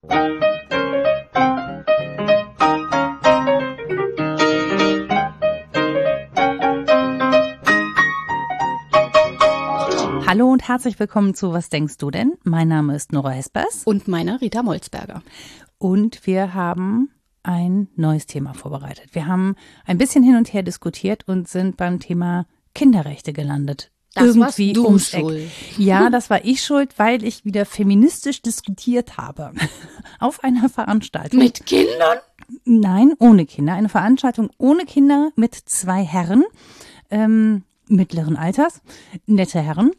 Hallo und herzlich willkommen zu Was denkst du denn? Mein Name ist Nora Hespers. Und meiner Rita Molzberger. Und wir haben ein neues Thema vorbereitet. Wir haben ein bisschen hin und her diskutiert und sind beim Thema Kinderrechte gelandet. Das warst du schuld. Ja, das war ich schuld, weil ich wieder feministisch diskutiert habe. Auf einer Veranstaltung. Mit Kindern? Nein, ohne Kinder. Eine Veranstaltung ohne Kinder mit 2 Herren mittleren Alters, nette Herren.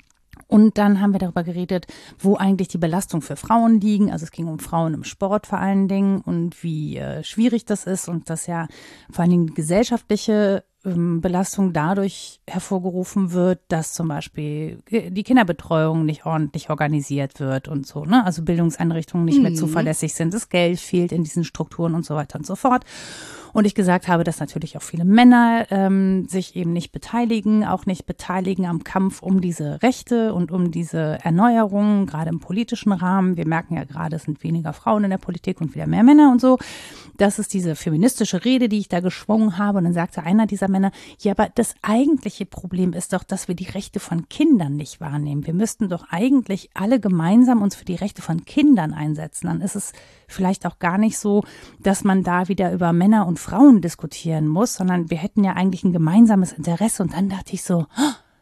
Und dann haben wir darüber geredet, wo eigentlich die Belastung für Frauen liegen. Also es ging um Frauen im Sport vor allen Dingen und wie schwierig das ist und dass ja vor allen Dingen gesellschaftliche Belastung dadurch hervorgerufen wird, dass zum Beispiel die Kinderbetreuung nicht ordentlich organisiert wird und so, ne? Also Bildungseinrichtungen nicht mehr zuverlässig sind, das Geld fehlt in diesen Strukturen und so weiter und so fort. Und ich gesagt habe, dass natürlich auch viele Männer sich eben nicht beteiligen, auch nicht beteiligen am Kampf um diese Rechte und um diese Erneuerung, gerade im politischen Rahmen. Wir merken ja gerade, es sind weniger Frauen in der Politik und wieder mehr Männer und so. Das ist diese feministische Rede, die ich da geschwungen habe. Und dann sagte einer dieser Männer, ja, aber das eigentliche Problem ist doch, dass wir die Rechte von Kindern nicht wahrnehmen. Wir müssten doch eigentlich alle gemeinsam uns für die Rechte von Kindern einsetzen. Dann ist es vielleicht auch gar nicht so, dass man da wieder über Männer und Frauen diskutieren muss, sondern wir hätten ja eigentlich ein gemeinsames Interesse. Und dann dachte ich so,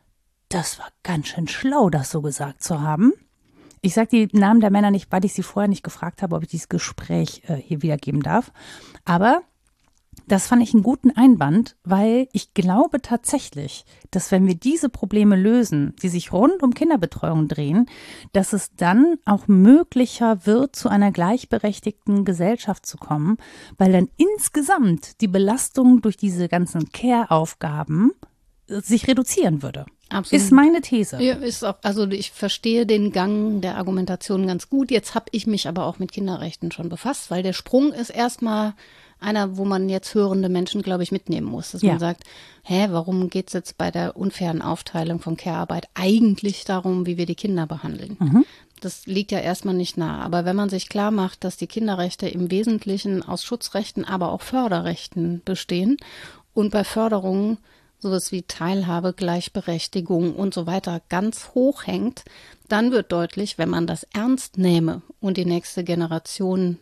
das war ganz schön schlau, das so gesagt zu haben. Ich sage die Namen der Männer nicht, weil ich sie vorher nicht gefragt habe, ob ich dieses Gespräch hier wiedergeben darf. Aber das fand ich einen guten Einwand, weil ich glaube tatsächlich, dass wenn wir diese Probleme lösen, die sich rund um Kinderbetreuung drehen, dass es dann auch möglicher wird, zu einer gleichberechtigten Gesellschaft zu kommen, weil dann insgesamt die Belastung durch diese ganzen Care-Aufgaben sich reduzieren würde. Absolut. Ist meine These. Ja, ist auch, also ich verstehe den Gang der Argumentation ganz gut. Jetzt habe ich mich aber auch mit Kinderrechten schon befasst, weil der Sprung ist erstmal einer, wo man jetzt hörende Menschen, glaube ich, mitnehmen muss. Dass man sagt, warum geht es jetzt bei der unfairen Aufteilung von Care-Arbeit eigentlich darum, wie wir die Kinder behandeln? Das liegt ja erstmal nicht nahe. Aber wenn man sich klar macht, dass die Kinderrechte im Wesentlichen aus Schutzrechten, aber auch Förderrechten bestehen und bei Förderungen sowas wie Teilhabe, Gleichberechtigung und so weiter ganz hoch hängt, dann wird deutlich, wenn man das ernst nähme und die nächste Generation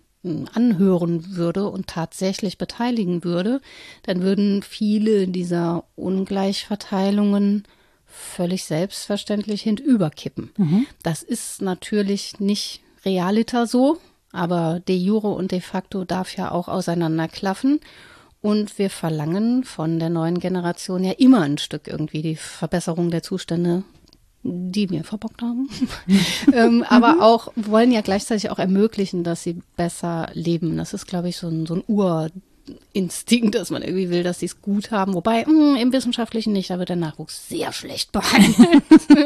anhören würde und tatsächlich beteiligen würde, dann würden viele dieser Ungleichverteilungen völlig selbstverständlich hinüberkippen. Das ist natürlich nicht realiter so, aber de jure und de facto darf ja auch auseinanderklaffen. Und wir verlangen von der neuen Generation ja immer ein Stück irgendwie die Verbesserung der Zustände, die wir verbockt haben. Aber auch wollen ja gleichzeitig auch ermöglichen, dass sie besser leben. Das ist, glaube ich, so ein Urinstinkt, dass man irgendwie will, dass sie es gut haben. Wobei im Wissenschaftlichen nicht, da wird der Nachwuchs sehr schlecht behandelt.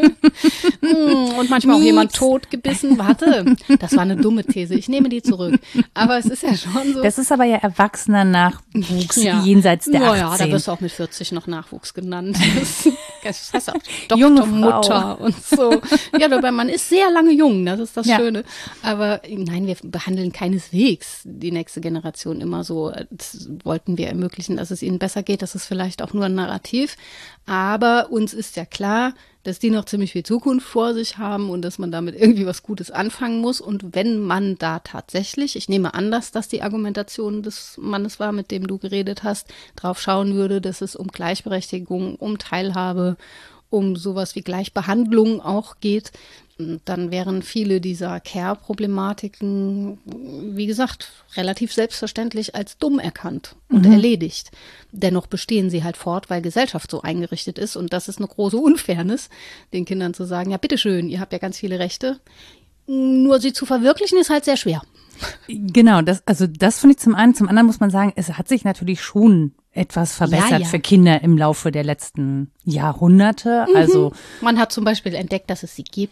Und manchmal auch jemand totgebissen. Warte, das war eine dumme These. Ich nehme die zurück. Aber es ist ja schon so. Das ist aber ja erwachsener Nachwuchs jenseits der 18. Ja, da wirst du auch mit 40 noch Nachwuchs genannt. Das heißt auch junge Mutter und so. Ja, dabei man ist sehr lange jung, das ist das Schöne. Aber nein, wir behandeln keineswegs die nächste Generation immer so. Das wollten wir ermöglichen, dass es ihnen besser geht. Das ist vielleicht auch nur ein Narrativ. Aber uns ist ja klar, dass die noch ziemlich viel Zukunft vor sich haben und dass man damit irgendwie was Gutes anfangen muss. Und wenn man da tatsächlich, ich nehme an, dass das die Argumentation des Mannes war, mit dem du geredet hast, drauf schauen würde, dass es um Gleichberechtigung, um Teilhabe, um sowas wie Gleichbehandlung auch geht, dann wären viele dieser Care-Problematiken, wie gesagt, relativ selbstverständlich als dumm erkannt und erledigt. Dennoch bestehen sie halt fort, weil Gesellschaft so eingerichtet ist. Und das ist eine große Unfairness, den Kindern zu sagen, ja bitteschön, ihr habt ja ganz viele Rechte, nur sie zu verwirklichen ist halt sehr schwer. Genau, das finde ich zum einen. Zum anderen muss man sagen, es hat sich natürlich schon etwas verbessert für Kinder im Laufe der letzten Jahrhunderte. Also man hat zum Beispiel entdeckt, dass es sie gibt.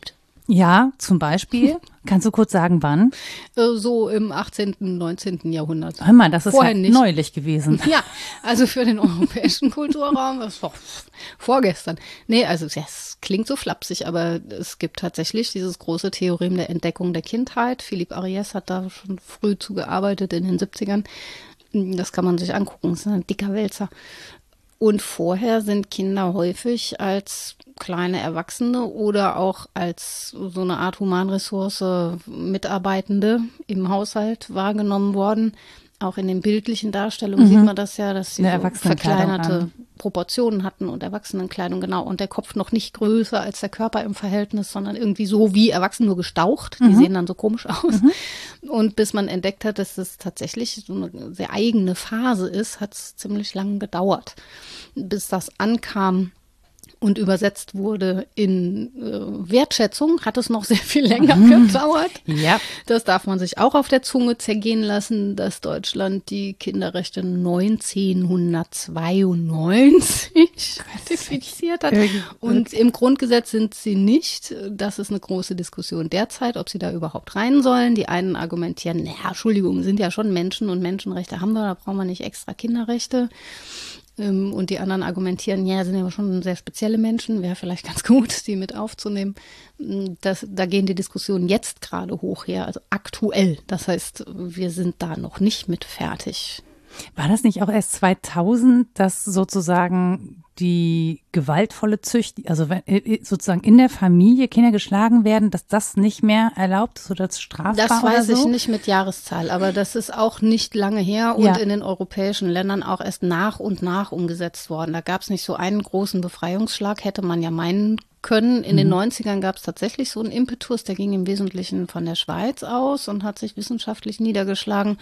Ja, zum Beispiel. Kannst du kurz sagen, wann? So im 18., 19. Jahrhundert. Hör mal, das ist Vorher ja nicht. neulich gewesen. Ja, also für den europäischen Kulturraum, das war vorgestern. Nee, also es klingt so flapsig, aber es gibt tatsächlich dieses große Theorem der Entdeckung der Kindheit. Philippe Ariès hat da schon früh zugearbeitet in den 70ern. Das kann man sich angucken, das ist ein dicker Wälzer. Und vorher sind Kinder häufig als kleine Erwachsene oder auch als so eine Art Humanressource Mitarbeitende im Haushalt wahrgenommen worden. Auch in den bildlichen Darstellungen sieht man das ja, dass sie so verkleinerte Proportionen hatten und Erwachsenenkleidung, genau. Und der Kopf noch nicht größer als der Körper im Verhältnis, sondern irgendwie so wie Erwachsene, nur gestaucht. Die sehen dann so komisch aus. Und bis man entdeckt hat, dass das tatsächlich so eine sehr eigene Phase ist, hat es ziemlich lange gedauert, bis das ankam und übersetzt wurde in Wertschätzung, hat es noch sehr viel länger gedauert. Ja. Das darf man sich auch auf der Zunge zergehen lassen, dass Deutschland die Kinderrechte 1992 ratifiziert hat. Und im Grundgesetz sind sie nicht. Das ist eine große Diskussion derzeit, ob sie da überhaupt rein sollen. Die einen argumentieren, naja, Entschuldigung, sind ja schon Menschen und Menschenrechte haben wir, da brauchen wir nicht extra Kinderrechte. Und die anderen argumentieren, ja, sind ja schon sehr spezielle Menschen, wäre vielleicht ganz gut, die mit aufzunehmen. Da gehen die Diskussionen jetzt gerade hoch her, also aktuell. Das heißt, wir sind da noch nicht mit fertig. War das nicht auch erst 2000, dass sozusagen die gewaltvolle Züchtigung, also sozusagen in der Familie Kinder geschlagen werden, dass das nicht mehr erlaubt ist oder strafbar das weiß oder so? Ich nicht mit Jahreszahl, aber das ist auch nicht lange her und in den europäischen Ländern auch erst nach und nach umgesetzt worden. Da gab es nicht so einen großen Befreiungsschlag, hätte man ja meinen können. In den 90ern gab es tatsächlich so einen Impetus, der ging im Wesentlichen von der Schweiz aus und hat sich wissenschaftlich niedergeschlagen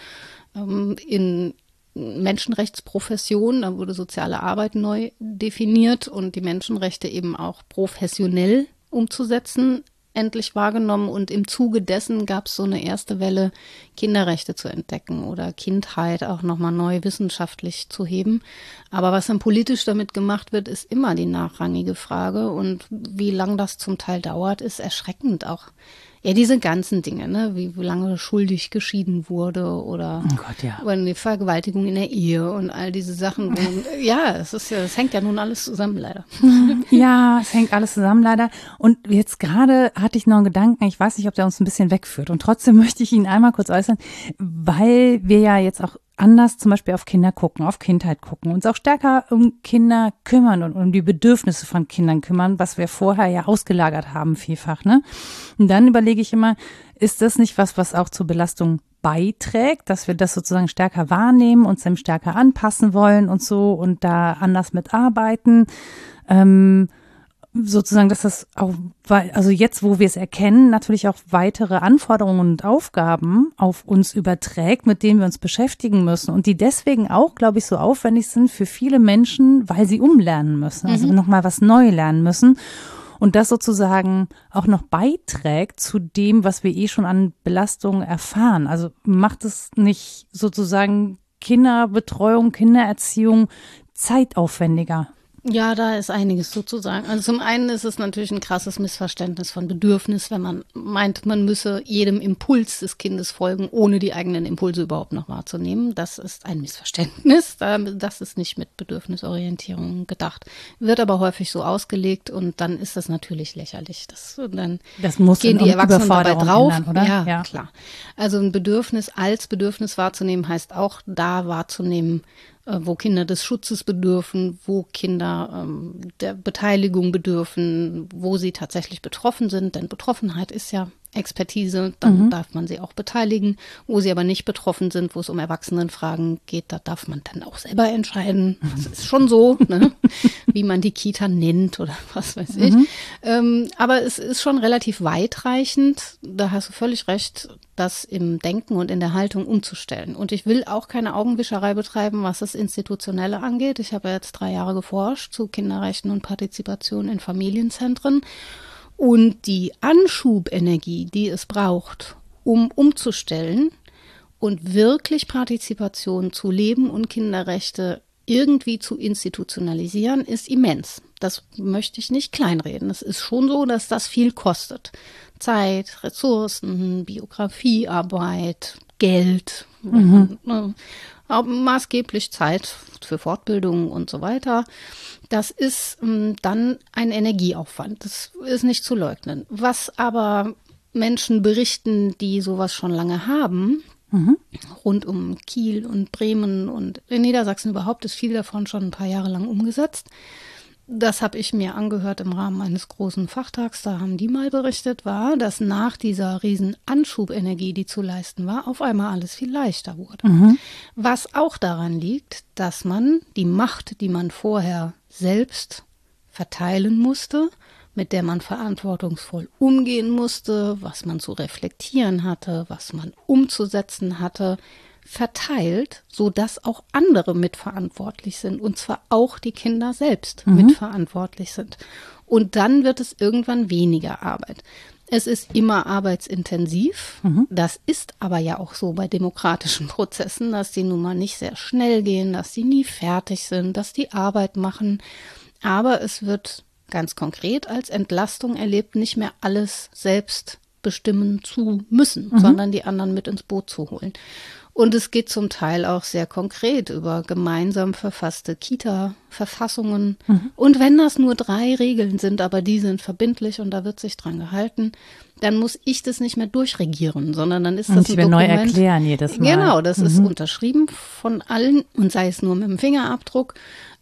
in Menschenrechtsprofession, da wurde soziale Arbeit neu definiert und die Menschenrechte eben auch professionell umzusetzen, endlich wahrgenommen. Und im Zuge dessen gab es so eine erste Welle, Kinderrechte zu entdecken oder Kindheit auch nochmal neu wissenschaftlich zu heben. Aber was dann politisch damit gemacht wird, ist immer die nachrangige Frage. Und wie lang das zum Teil dauert, ist erschreckend auch. Ja, diese ganzen Dinge, ne, wie lange schuldig geschieden wurde oder, oder eine Vergewaltigung in der Ehe und all diese Sachen. Es hängt ja nun alles zusammen, leider. Ja, es hängt alles zusammen, leider. Und jetzt gerade hatte ich noch einen Gedanken, ich weiß nicht, ob der uns ein bisschen wegführt. Und trotzdem möchte ich ihn einmal kurz äußern, weil wir ja jetzt auch anders zum Beispiel auf Kinder gucken, auf Kindheit gucken, uns auch stärker um Kinder kümmern und um die Bedürfnisse von Kindern kümmern, was wir vorher ja ausgelagert haben vielfach, ne? Und dann überlege ich immer, ist das nicht was auch zur Belastung beiträgt, dass wir das sozusagen stärker wahrnehmen, uns dem stärker anpassen wollen und so und da anders mitarbeiten? Sozusagen, dass das auch, also jetzt, wo wir es erkennen, natürlich auch weitere Anforderungen und Aufgaben auf uns überträgt, mit denen wir uns beschäftigen müssen und die deswegen auch, glaube ich, so aufwendig sind für viele Menschen, weil sie umlernen müssen, also nochmal was neu lernen müssen und das sozusagen auch noch beiträgt zu dem, was wir schon an Belastungen erfahren. Also macht es nicht sozusagen Kinderbetreuung, Kindererziehung zeitaufwendiger? Ja, da ist einiges sozusagen. Also zum einen ist es natürlich ein krasses Missverständnis von Bedürfnis, wenn man meint, man müsse jedem Impuls des Kindes folgen, ohne die eigenen Impulse überhaupt noch wahrzunehmen. Das ist ein Missverständnis. Das ist nicht mit Bedürfnisorientierung gedacht. Wird aber häufig so ausgelegt und dann ist das natürlich lächerlich. Das muss gehen die Erwachsenen dabei drauf. Ändern, oder? Ja, klar. Also ein Bedürfnis als Bedürfnis wahrzunehmen, heißt auch da wahrzunehmen, wo Kinder des Schutzes bedürfen, wo Kinder der Beteiligung bedürfen, wo sie tatsächlich betroffen sind. Denn Betroffenheit ist ja Expertise, dann darf man sie auch beteiligen. Wo sie aber nicht betroffen sind, wo es um Erwachsenenfragen geht, da darf man dann auch selber entscheiden. Das ist schon so, ne? Wie man die Kita nennt oder was weiß ich. Aber es ist schon relativ weitreichend, da hast du völlig recht, das im Denken und in der Haltung umzustellen. Und ich will auch keine Augenwischerei betreiben, was das Institutionelle angeht. Ich habe jetzt 3 Jahre geforscht zu Kinderrechten und Partizipation in Familienzentren. Und die Anschubenergie, die es braucht, um umzustellen und wirklich Partizipation zu leben und Kinderrechte irgendwie zu institutionalisieren, ist immens. Das möchte ich nicht kleinreden. Es ist schon so, dass das viel kostet. Zeit, Ressourcen, Biografiearbeit, Geld, maßgeblich Zeit für Fortbildung und so weiter. Das ist dann ein Energieaufwand. Das ist nicht zu leugnen. Was aber Menschen berichten, die sowas schon lange haben, rund um Kiel und Bremen und in Niedersachsen überhaupt, ist viel davon schon ein paar Jahre lang umgesetzt. Das habe ich mir angehört im Rahmen eines großen Fachtags, da haben die mal berichtet, war, dass nach dieser riesen Anschubenergie, die zu leisten war, auf einmal alles viel leichter wurde. Was auch daran liegt, dass man die Macht, die man vorher selbst verteilen musste, mit der man verantwortungsvoll umgehen musste, was man zu reflektieren hatte, was man umzusetzen hatte, verteilt, sodass auch andere mitverantwortlich sind, und zwar auch die Kinder selbst mitverantwortlich sind. Und dann wird es irgendwann weniger Arbeit. Es ist immer arbeitsintensiv. Das ist aber ja auch so bei demokratischen Prozessen, dass die nun mal nicht sehr schnell gehen, dass die nie fertig sind, dass die Arbeit machen. Aber es wird ganz konkret als Entlastung erlebt, nicht mehr alles selbst bestimmen zu müssen, sondern die anderen mit ins Boot zu holen. Und es geht zum Teil auch sehr konkret über gemeinsam verfasste Kita-Verfassungen. Und wenn das nur 3 Regeln sind, aber die sind verbindlich und da wird sich dran gehalten, dann muss ich das nicht mehr durchregieren, sondern dann ist das ein Dokument. neu erklären jedes Mal. Genau, das ist unterschrieben von allen und sei es nur mit dem Fingerabdruck.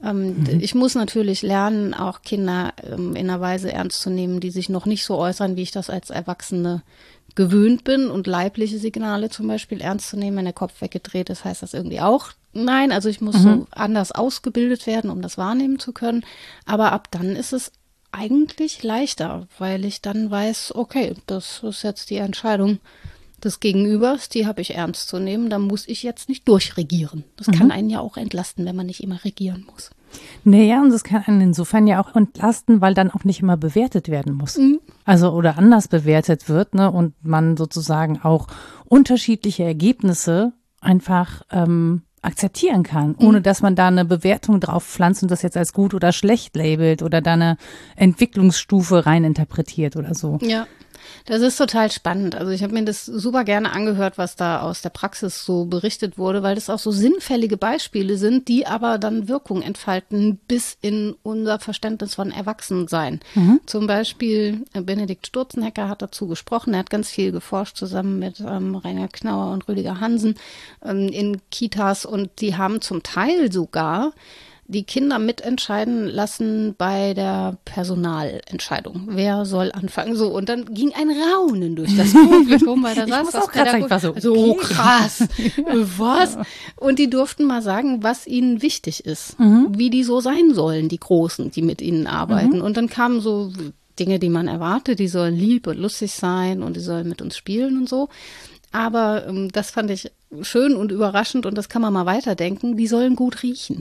Ich muss natürlich lernen, auch Kinder in einer Weise ernst zu nehmen, die sich noch nicht so äußern, wie ich das als Erwachsene gewöhnt bin, und leibliche Signale zum Beispiel ernst zu nehmen. Wenn der Kopf weggedreht ist, heißt das irgendwie auch nein. Also ich muss so anders ausgebildet werden, um das wahrnehmen zu können. Aber ab dann ist es eigentlich leichter, weil ich dann weiß, okay, das ist jetzt die Entscheidung des Gegenübers, die habe ich ernst zu nehmen, da muss ich jetzt nicht durchregieren. Das kann einen ja auch entlasten, wenn man nicht immer regieren muss. Naja, und das kann einen insofern ja auch entlasten, weil dann auch nicht immer bewertet werden muss. Also oder anders bewertet wird, ne, und man sozusagen auch unterschiedliche Ergebnisse einfach akzeptieren kann, ohne dass man da eine Bewertung drauf pflanzt und das jetzt als gut oder schlecht labelt oder da eine Entwicklungsstufe rein interpretiert oder so. Ja. Das ist total spannend. Also ich habe mir das super gerne angehört, was da aus der Praxis so berichtet wurde, weil das auch so sinnfällige Beispiele sind, die aber dann Wirkung entfalten bis in unser Verständnis von Erwachsensein. Zum Beispiel Benedikt Sturzenegger hat dazu gesprochen. Er hat ganz viel geforscht zusammen mit Rainer Knauer und Rüdiger Hansen in Kitas, und die haben zum Teil sogar die Kinder mitentscheiden lassen bei der Personalentscheidung. Wer soll anfangen? So, und dann ging ein Raunen durch das Publikum, weil da saß das Pädagog so krass. Was? Und die durften mal sagen, was ihnen wichtig ist, wie die so sein sollen, die Großen, die mit ihnen arbeiten. Und dann kamen so Dinge, die man erwartet, die sollen lieb und lustig sein und die sollen mit uns spielen und so. Aber das fand ich schön und überraschend, und das kann man mal weiterdenken, die sollen gut riechen.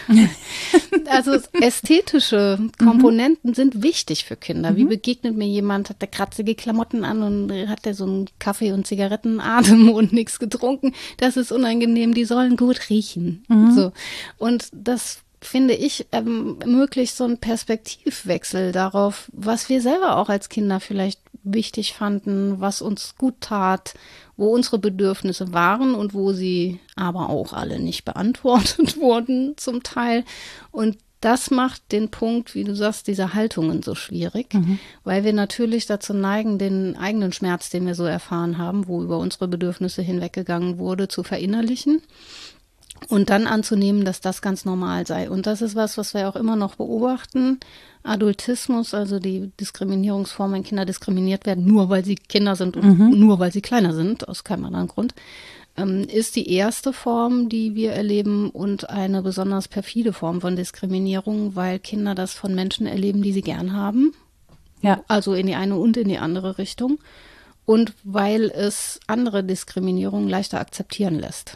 Also ästhetische Komponenten sind wichtig für Kinder. Wie begegnet mir jemand, hat der kratzige Klamotten an und hat der so einen Kaffee- und Zigarettenatem und nichts getrunken? Das ist unangenehm, die sollen gut riechen. So. Und das finde ich, ermöglicht so einen Perspektivwechsel darauf, was wir selber auch als Kinder vielleicht wichtig fanden, was uns gut tat, wo unsere Bedürfnisse waren und wo sie aber auch alle nicht beantwortet wurden zum Teil. Und das macht den Punkt, wie du sagst, dieser Haltungen so schwierig, weil wir natürlich dazu neigen, den eigenen Schmerz, den wir so erfahren haben, wo über unsere Bedürfnisse hinweggegangen wurde, zu verinnerlichen. Und dann anzunehmen, dass das ganz normal sei. Und das ist was wir auch immer noch beobachten. Adultismus, also die Diskriminierungsform, wenn Kinder diskriminiert werden, nur weil sie Kinder sind und nur weil sie kleiner sind, aus keinem anderen Grund, ist die erste Form, die wir erleben, und eine besonders perfide Form von Diskriminierung, weil Kinder das von Menschen erleben, die sie gern haben. Ja. Also in die eine und in die andere Richtung. Und weil es andere Diskriminierung leichter akzeptieren lässt.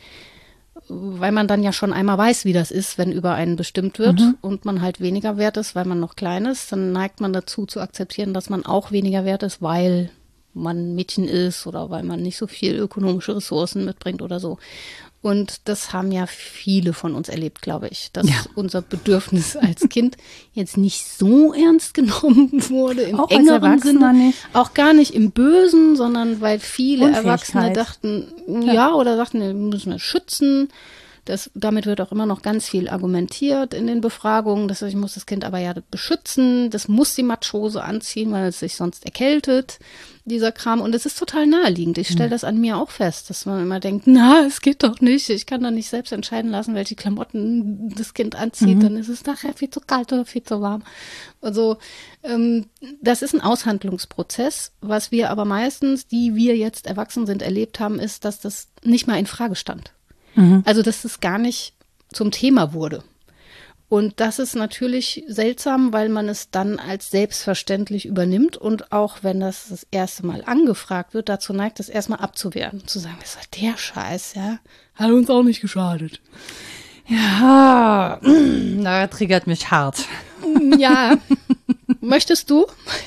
Weil man dann ja schon einmal weiß, wie das ist, wenn über einen bestimmt wird und man halt weniger wert ist, weil man noch klein ist, dann neigt man dazu zu akzeptieren, dass man auch weniger wert ist, weil man Mädchen ist oder weil man nicht so viel ökonomische Ressourcen mitbringt oder so. Und das haben ja viele von uns erlebt, glaube ich, dass unser Bedürfnis als Kind jetzt nicht so ernst genommen wurde im engeren Sinne. Nicht. Auch gar nicht im Bösen, sondern weil viele Erwachsene dachten, oder sagten, wir müssen wir schützen. Damit wird auch immer noch ganz viel argumentiert in den Befragungen, dass ich muss das Kind aber ja beschützen, das muss die Matschhose anziehen, weil es sich sonst erkältet, dieser Kram. Und es ist total naheliegend. Ich stelle das an mir auch fest, dass man immer denkt, es geht doch nicht. Ich kann doch nicht selbst entscheiden lassen, welche Klamotten das Kind anzieht. Dann ist es nachher viel zu kalt oder viel zu warm. Also das ist ein Aushandlungsprozess. Was wir aber meistens, die wir jetzt erwachsen sind, erlebt haben, ist, dass das nicht mal in Frage stand. Also, dass es gar nicht zum Thema wurde. Und das ist natürlich seltsam, weil man es dann als selbstverständlich übernimmt und auch wenn das erste Mal angefragt wird, dazu neigt, es erstmal abzuwehren. Zu sagen, was war der Scheiß, ja? Hat uns auch nicht geschadet. Ja, da triggert mich hart. Ja, möchtest du?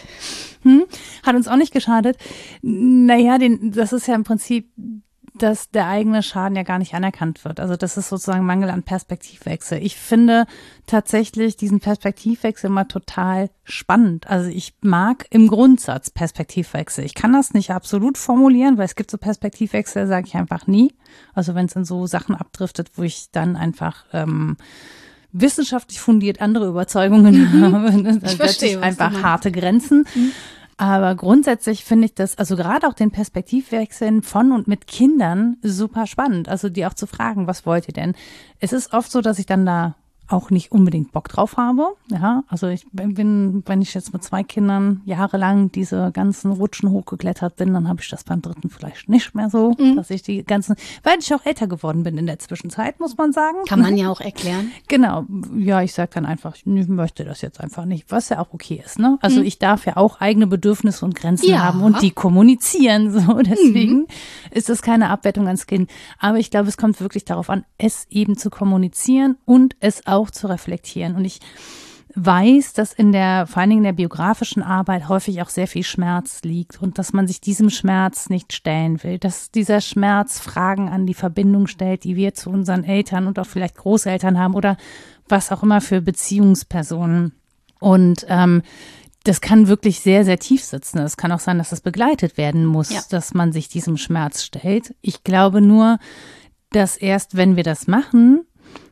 Hat uns auch nicht geschadet. Naja, das ist ja im Prinzip, dass der eigene Schaden ja gar nicht anerkannt wird. Also das ist sozusagen Mangel an Perspektivwechsel. Ich finde tatsächlich diesen Perspektivwechsel immer total spannend. Also ich mag im Grundsatz Perspektivwechsel. Ich kann das nicht absolut formulieren, weil es gibt so Perspektivwechsel, sage ich einfach nie. Also wenn es in so Sachen abdriftet, wo ich dann einfach wissenschaftlich fundiert andere Überzeugungen habe, dann setze ich einfach harte Grenzen. Aber grundsätzlich finde ich das, also gerade auch den Perspektivwechseln von und mit Kindern super spannend. Also die auch zu fragen, was wollt ihr denn? Es ist oft so, dass ich dann da auch nicht unbedingt Bock drauf habe. Ja, also ich bin, wenn ich jetzt mit 2 Kindern jahrelang diese ganzen Rutschen hochgeklettert bin, dann habe ich das beim 3. vielleicht nicht mehr so, dass ich die ganzen, weil ich auch älter geworden bin in der Zwischenzeit, muss man sagen. Kann man ja auch erklären. Genau, ja, ich sage dann einfach, ich möchte das jetzt einfach nicht, was ja auch okay ist, ne? Also ich darf ja auch eigene Bedürfnisse und Grenzen haben und die kommunizieren, so, deswegen ist das keine Abwertung ans Kind. Aber ich glaube, es kommt wirklich darauf an, es eben zu kommunizieren und es auch zu reflektieren. Und ich weiß, dass vor allen Dingen in der biografischen Arbeit häufig auch sehr viel Schmerz liegt und dass man sich diesem Schmerz nicht stellen will, dass dieser Schmerz Fragen an die Verbindung stellt, die wir zu unseren Eltern und auch vielleicht Großeltern haben oder was auch immer für Beziehungspersonen. Und das kann wirklich sehr, sehr tief sitzen. Es kann auch sein, dass das begleitet werden muss, dass man sich diesem Schmerz stellt. Ich glaube nur, dass erst, wenn wir das machen,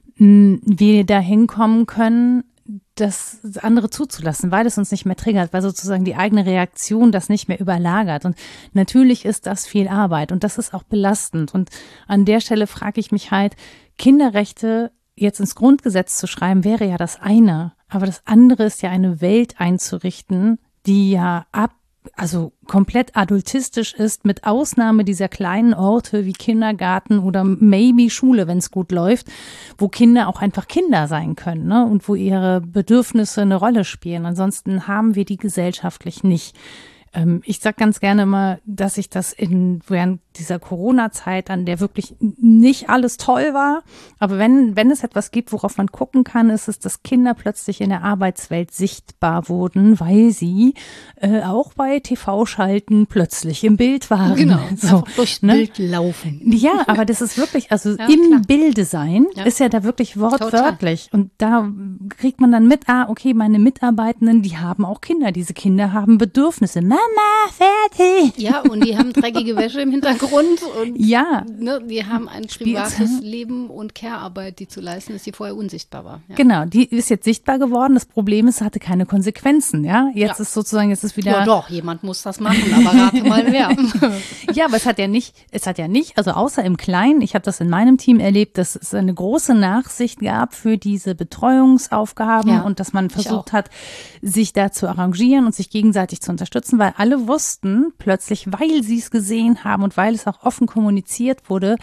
wir dahin kommen können, das andere zuzulassen, weil es uns nicht mehr triggert, weil sozusagen die eigene Reaktion das nicht mehr überlagert. Und natürlich ist das viel Arbeit und das ist auch belastend. Und an der Stelle frage ich mich halt, Kinderrechte jetzt ins Grundgesetz zu schreiben, wäre ja das eine. Aber das andere ist ja eine Welt einzurichten, die ja also komplett adultistisch ist, mit Ausnahme dieser kleinen Orte wie Kindergarten oder maybe Schule, wenn es gut läuft, wo Kinder auch einfach Kinder sein können, ne? Und wo ihre Bedürfnisse eine Rolle spielen. Ansonsten haben wir die gesellschaftlich nicht. Ich sag ganz gerne immer, dass ich das während dieser Corona-Zeit, an der wirklich nicht alles toll war, aber wenn es etwas gibt, worauf man gucken kann, ist es, dass Kinder plötzlich in der Arbeitswelt sichtbar wurden, weil sie auch bei TV-Schalten plötzlich im Bild waren. Genau, so, durchs Bild laufen. Ja, aber das ist wirklich, also im Bilde sein ist ja da wirklich wortwörtlich. Total. Und da kriegt man dann mit, okay, meine Mitarbeitenden, die haben auch Kinder. Diese Kinder haben Bedürfnisse. Mama, fertig. Ja, und die haben dreckige Wäsche im Hintergrund und die haben ein privates Leben und Care-Arbeit, die zu leisten ist, die vorher unsichtbar war. Ja. Genau, die ist jetzt sichtbar geworden. Das Problem ist, es hatte keine Konsequenzen. Ja, jetzt ist sozusagen, jetzt ist wieder. Ja, doch, jemand muss das machen, aber rate mal wer. Ja, aber es hat ja nicht, also außer im Kleinen, ich habe das in meinem Team erlebt, dass es eine große Nachsicht gab für diese Betreuungsaufgaben und dass man versucht hat, sich da zu arrangieren und sich gegenseitig zu unterstützen, weil alle wussten plötzlich, weil sie es gesehen haben und weil es auch offen kommuniziert wurde,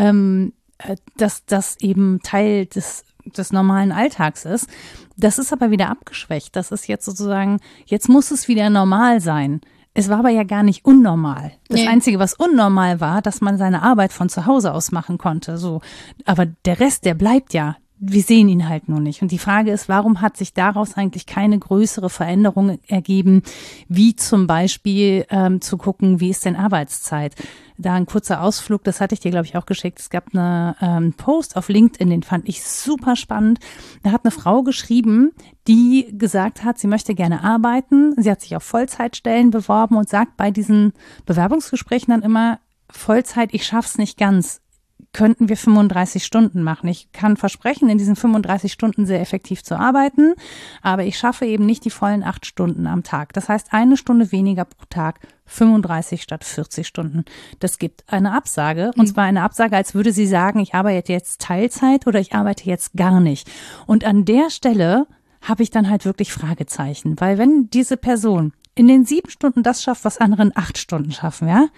dass das eben Teil des normalen Alltags ist. Das ist aber wieder abgeschwächt. Das ist jetzt sozusagen, jetzt muss es wieder normal sein. Es war aber ja gar nicht unnormal. Das Einzige, was unnormal war, dass man seine Arbeit von zu Hause aus machen konnte. So, aber der Rest, der bleibt ja. wir sehen ihn halt nur nicht. Und die Frage ist, warum hat sich daraus eigentlich keine größere Veränderung ergeben, wie zum Beispiel zu gucken, wie ist denn Arbeitszeit? Da ein kurzer Ausflug, das hatte ich dir, glaube ich, auch geschickt. Es gab einen Post auf LinkedIn, den fand ich super spannend. Da hat eine Frau geschrieben, die gesagt hat, sie möchte gerne arbeiten. Sie hat sich auf Vollzeitstellen beworben und sagt bei diesen Bewerbungsgesprächen dann immer, Vollzeit, ich schaff's nicht ganz. Könnten wir 35 Stunden machen. Ich kann versprechen, in diesen 35 Stunden sehr effektiv zu arbeiten, aber ich schaffe eben nicht die vollen 8 Stunden am Tag. Das heißt, 1 Stunde weniger pro Tag, 35 statt 40 Stunden. Das gibt eine Absage, und zwar eine Absage, als würde sie sagen, ich arbeite jetzt Teilzeit oder ich arbeite jetzt gar nicht. Und an der Stelle habe ich dann halt wirklich Fragezeichen, weil wenn diese Person in den 7 Stunden das schafft, was andere in 8 Stunden schaffen, ja,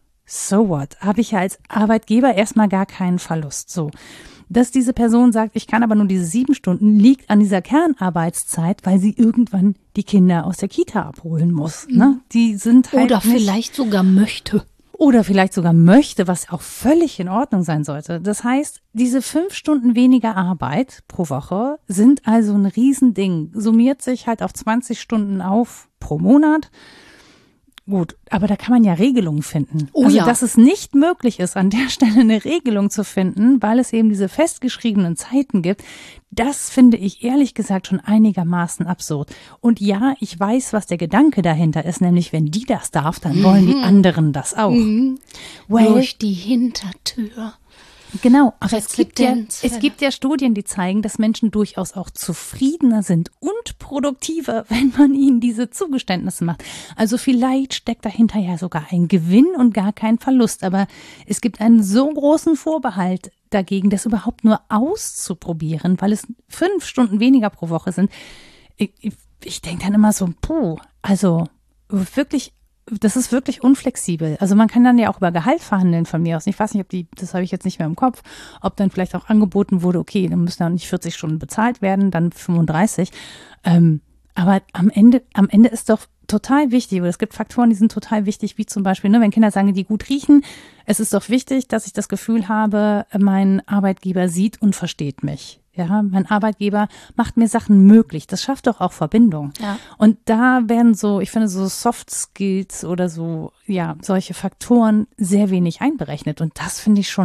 so what? Habe ich ja als Arbeitgeber erstmal gar keinen Verlust. So, dass diese Person sagt, ich kann aber nur diese 7 Stunden, liegt an dieser Kernarbeitszeit, weil sie irgendwann die Kinder aus der Kita abholen muss. Ne? Die sind halt oder vielleicht sogar möchte. Oder vielleicht sogar möchte, was auch völlig in Ordnung sein sollte. Das heißt, diese 5 Stunden weniger Arbeit pro Woche sind also ein Riesending. Summiert sich halt auf 20 Stunden auf pro Monat. Gut, aber da kann man ja Regelungen finden. Dass es nicht möglich ist, an der Stelle eine Regelung zu finden, weil es eben diese festgeschriebenen Zeiten gibt, das finde ich ehrlich gesagt schon einigermaßen absurd. Und ja, ich weiß, was der Gedanke dahinter ist, nämlich wenn die das darf, dann wollen die anderen das auch. Durch die Hintertür. Genau, aber es gibt ja Studien, die zeigen, dass Menschen durchaus auch zufriedener sind und produktiver, wenn man ihnen diese Zugeständnisse macht. Also vielleicht steckt dahinter ja sogar ein Gewinn und gar kein Verlust, aber es gibt einen so großen Vorbehalt dagegen, das überhaupt nur auszuprobieren, weil es 5 Stunden weniger pro Woche sind. Ich denke dann immer so, also wirklich. Das ist wirklich unflexibel. Also man kann dann ja auch über Gehalt verhandeln von mir aus. Ich weiß nicht, das habe ich jetzt nicht mehr im Kopf, ob dann vielleicht auch angeboten wurde, okay, dann müssen ja nicht 40 Stunden bezahlt werden, dann 35. Aber am Ende ist doch total wichtig, oder es gibt Faktoren, die sind total wichtig, wie zum Beispiel, wenn Kinder sagen, die gut riechen, es ist doch wichtig, dass ich das Gefühl habe, mein Arbeitgeber sieht und versteht mich. Ja, mein Arbeitgeber macht mir Sachen möglich. Das schafft doch auch Verbindung. Ja. Und da werden ich finde, so Soft Skills oder so, ja, solche Faktoren sehr wenig einberechnet. Und das finde ich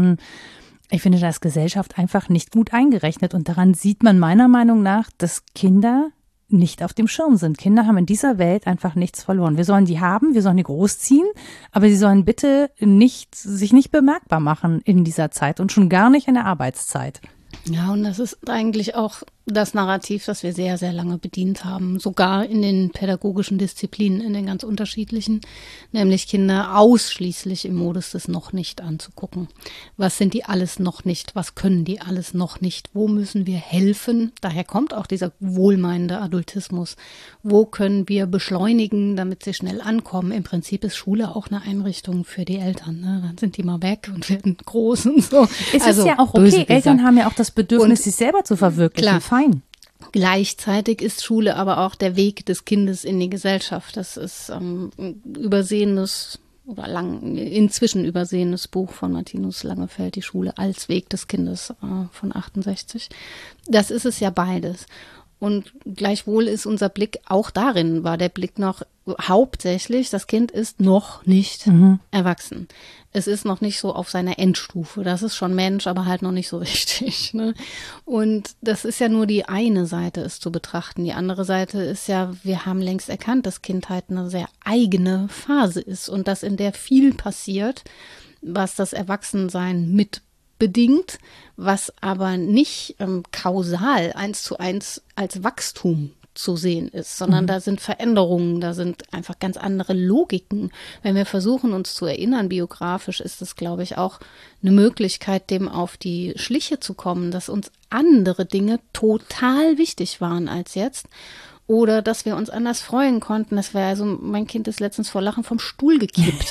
da ist Gesellschaft einfach nicht gut eingerechnet. Und daran sieht man meiner Meinung nach, dass Kinder nicht auf dem Schirm sind. Kinder haben in dieser Welt einfach nichts verloren. Wir sollen die haben, wir sollen die großziehen, aber sie sollen bitte sich nicht bemerkbar machen in dieser Zeit und schon gar nicht in der Arbeitszeit. Ja, und das ist eigentlich auch das Narrativ, das wir sehr, sehr lange bedient haben, sogar in den pädagogischen Disziplinen, in den ganz unterschiedlichen, nämlich Kinder ausschließlich im Modus des noch nicht anzugucken. Was sind die alles noch nicht? Was können die alles noch nicht? Wo müssen wir helfen? Daher kommt auch dieser wohlmeinende Adultismus. Wo können wir beschleunigen, damit sie schnell ankommen? Im Prinzip ist Schule auch eine Einrichtung für die Eltern. Ne? Dann sind die mal weg und werden groß und so. Es ist ja auch okay. Eltern haben ja auch das Bedürfnis, sich selber zu verwirklichen. Klar. Fein. Gleichzeitig ist Schule aber auch der Weg des Kindes in die Gesellschaft. Das ist übersehenes oder inzwischen übersehenes Buch von Martinus Langefeld, Die Schule als Weg des Kindes von 68. Das ist es ja beides. Und gleichwohl ist unser Blick auch darin, war der Blick noch hauptsächlich, das Kind ist noch nicht erwachsen. Es ist noch nicht so auf seiner Endstufe. Das ist schon Mensch, aber halt noch nicht so richtig. Ne? Und das ist ja nur die eine Seite, es zu betrachten. Die andere Seite ist ja, wir haben längst erkannt, dass Kindheit eine sehr eigene Phase ist und dass in der viel passiert, was das Erwachsensein mit bedingt, was aber nicht kausal 1:1 als Wachstum zu sehen ist, sondern da sind Veränderungen, da sind einfach ganz andere Logiken. Wenn wir versuchen, uns zu erinnern, biografisch ist es, glaube ich, auch eine Möglichkeit, dem auf die Schliche zu kommen, dass uns andere Dinge total wichtig waren als jetzt oder dass wir uns anders freuen konnten. Das wäre also, mein Kind ist letztens vor Lachen vom Stuhl gekippt.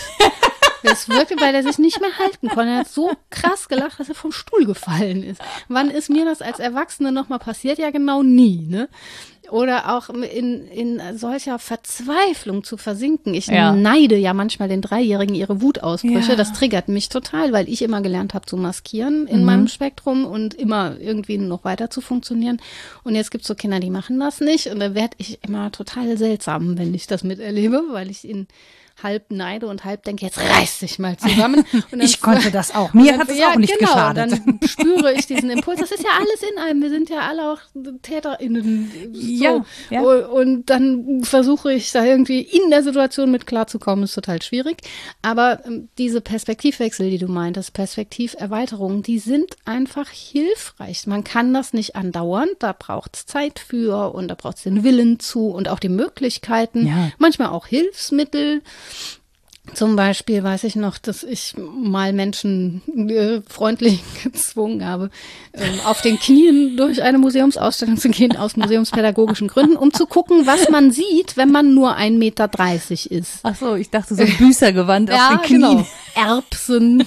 Das wirkte, weil er sich nicht mehr halten konnte. Er hat so krass gelacht, dass er vom Stuhl gefallen ist. Wann ist mir das als Erwachsene nochmal passiert? Ja, genau nie, ne? Oder auch in solcher Verzweiflung zu versinken. Ich neide ja manchmal den Dreijährigen ihre Wutausbrüche. Ja. Das triggert mich total, weil ich immer gelernt habe zu maskieren in meinem Spektrum und immer irgendwie noch weiter zu funktionieren. Und jetzt gibt es so Kinder, die machen das nicht. Und da werde ich immer total seltsam, wenn ich das miterlebe, weil ich ihn halb neide und halb denke, jetzt reiß dich mal zusammen. Und dann ich konnte das auch. Mir hat es auch nicht geschadet. Dann spüre ich diesen Impuls. Das ist ja alles in einem. Wir sind ja alle auch TäterInnen. So. Ja. Und dann versuche ich da irgendwie in der Situation mit klarzukommen. Ist total schwierig. Aber diese Perspektivwechsel, die du meintest, Perspektiverweiterungen, die sind einfach hilfreich. Man kann das nicht andauern. Da braucht es Zeit für und da braucht es den Willen zu und auch die Möglichkeiten. Ja. Manchmal auch Hilfsmittel. Zum Beispiel weiß ich noch, dass ich mal Menschen freundlich gezwungen habe, auf den Knien durch eine Museumsausstellung zu gehen, aus museumspädagogischen Gründen, um zu gucken, was man sieht, wenn man nur 1,30 Meter ist. Ach so, ich dachte so ein Büßergewand auf den Knien. Genau. Erbsen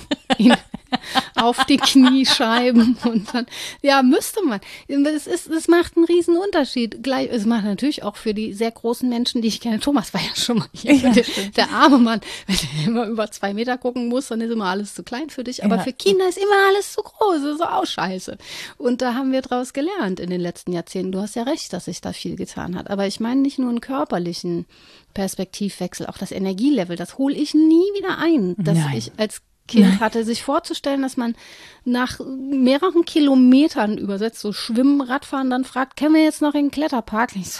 auf die Kniescheiben und dann, müsste man. Es macht einen riesen Unterschied. Es macht natürlich auch für die sehr großen Menschen, die ich kenne. Thomas war ja schon mal hier. Der arme Mann, wenn der immer über 2 Meter gucken muss, dann ist immer alles zu klein für dich. Aber für Kinder ist immer alles zu groß. Das ist auch scheiße. Und da haben wir draus gelernt in den letzten Jahrzehnten. Du hast ja recht, dass sich da viel getan hat. Aber ich meine nicht nur einen körperlichen Perspektivwechsel, auch das Energielevel, das hole ich nie wieder ein, dass ich als Kind hatte, sich vorzustellen, dass man nach mehreren Kilometern übersetzt, so Schwimmen, Radfahren, dann fragt, können wir jetzt noch in den Kletterpark? Und ich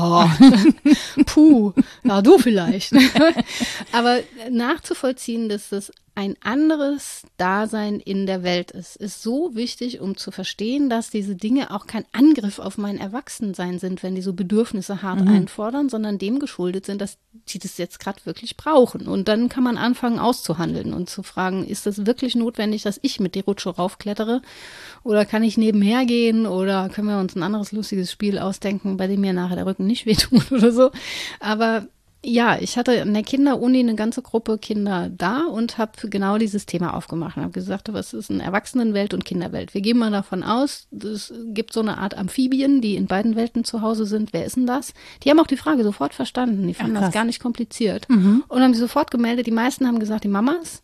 so, puh, ja, du vielleicht. Aber nachzuvollziehen, dass das ein anderes Dasein in der Welt ist so wichtig, um zu verstehen, dass diese Dinge auch kein Angriff auf mein Erwachsensein sind, wenn die so Bedürfnisse hart einfordern, sondern dem geschuldet sind, dass die das jetzt gerade wirklich brauchen. Und dann kann man anfangen auszuhandeln und zu fragen, ist das wirklich notwendig, dass ich mit der Rutsche raufklettere? Oder kann ich nebenher gehen? Oder können wir uns ein anderes lustiges Spiel ausdenken, bei dem mir nachher der Rücken nicht wehtut oder so? Aber ja, ich hatte an der Kinderuni eine ganze Gruppe Kinder da und habe genau dieses Thema aufgemacht und habe gesagt, was ist eine Erwachsenenwelt und Kinderwelt? Wir gehen mal davon aus, es gibt so eine Art Amphibien, die in beiden Welten zu Hause sind. Wer ist denn das? Die haben auch die Frage sofort verstanden. Die fanden das gar nicht kompliziert und haben sich sofort gemeldet. Die meisten haben gesagt, die Mamas.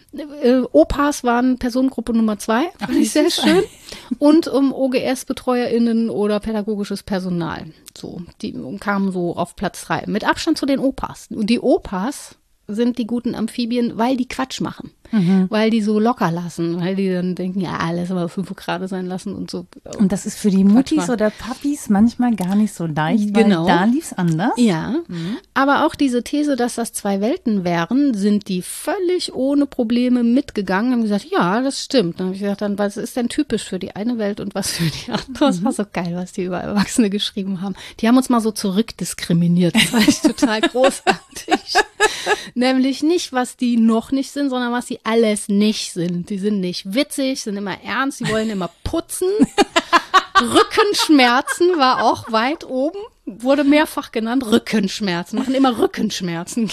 Opas waren Personengruppe Nummer 2, fand ich sehr schön. Und OGS-BetreuerInnen oder pädagogisches Personal. So, die kamen so auf Platz 3. Mit Abstand zu den Opas. Und die Opas sind die guten Amphibien, weil die Quatsch machen. Weil die so locker lassen, weil die dann denken, ja, alles aber 5 Grad sein lassen und so. Und das ist für die Muttis oder Papis manchmal gar nicht so leicht, weil da lief's anders. Ja, aber auch diese These, dass das 2 Welten wären, sind die völlig ohne Probleme mitgegangen und haben gesagt, ja, das stimmt. Dann habe ich gesagt, dann, was ist denn typisch für die eine Welt und was für die andere? Das war so geil, was die über Erwachsene geschrieben haben. Die haben uns mal so zurückdiskriminiert. Das fand ich total großartig. Nämlich nicht, was die noch nicht sind, sondern was sie alles nicht sind. Die sind nicht witzig, sind immer ernst, die wollen immer putzen. Rückenschmerzen war auch weit oben, wurde mehrfach genannt. Rückenschmerzen, machen immer Rückenschmerzen.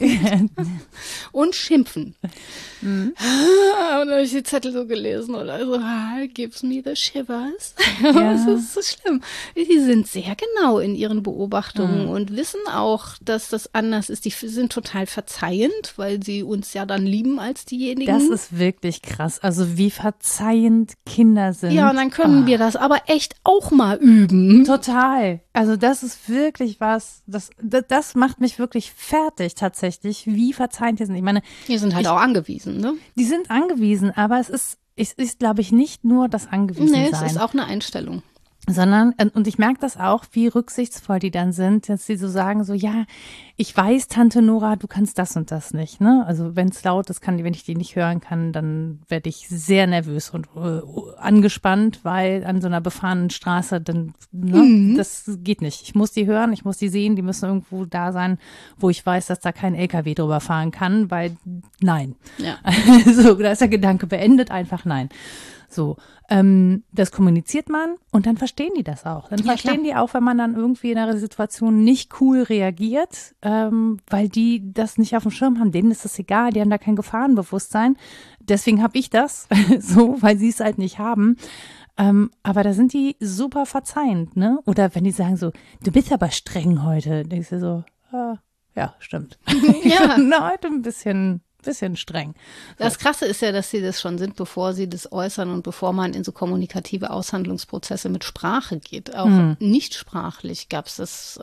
Und schimpfen. Und dann habe ich die Zettel so gelesen und also, gives me the shivers. Das ist so schlimm. Die sind sehr genau in ihren Beobachtungen und wissen auch, dass das anders ist. Die sind total verzeihend, weil sie uns ja dann lieben als diejenigen. Das ist wirklich krass. Also wie verzeihend Kinder sind. Ja, und dann können wir das aber echt auch mal üben. Total. Also das ist wirklich was, das macht mich wirklich fertig tatsächlich, wie verzeihend die sind. Ich meine, die sind halt auch angewiesen, ne? Die sind angewiesen, aber es ist, glaube ich, nicht nur das Angewiesensein. Nee, es ist auch eine Einstellung. Sondern, und ich merke das auch, wie rücksichtsvoll die dann sind, dass sie so sagen, so, ja, ich weiß, Tante Nora, du kannst das und das nicht, ne? Also wenn es laut ist, wenn ich die nicht hören kann, dann werde ich sehr nervös und angespannt, weil an so einer befahrenen Straße, dann, das geht nicht. Ich muss die hören, ich muss die sehen, die müssen irgendwo da sein, wo ich weiß, dass da kein LKW drüber fahren kann, weil nein. Ja. So, da ist der Gedanke beendet, einfach nein. So, das kommuniziert man und dann verstehen die das auch. Dann verstehen die auch, wenn man dann irgendwie in einer Situation nicht cool reagiert, weil die das nicht auf dem Schirm haben. Denen ist das egal, die haben da kein Gefahrenbewusstsein. Deswegen habe ich das so, weil sie es halt nicht haben. Aber da sind die super verzeihend, ne? Oder wenn die sagen so, du bist aber streng heute, denkst du so, ja, stimmt. Ja. Na, heute ein bisschen streng. Das Krasse ist ja, dass sie das schon sind, bevor sie das äußern und bevor man in so kommunikative Aushandlungsprozesse mit Sprache geht. Auch nicht sprachlich gab es das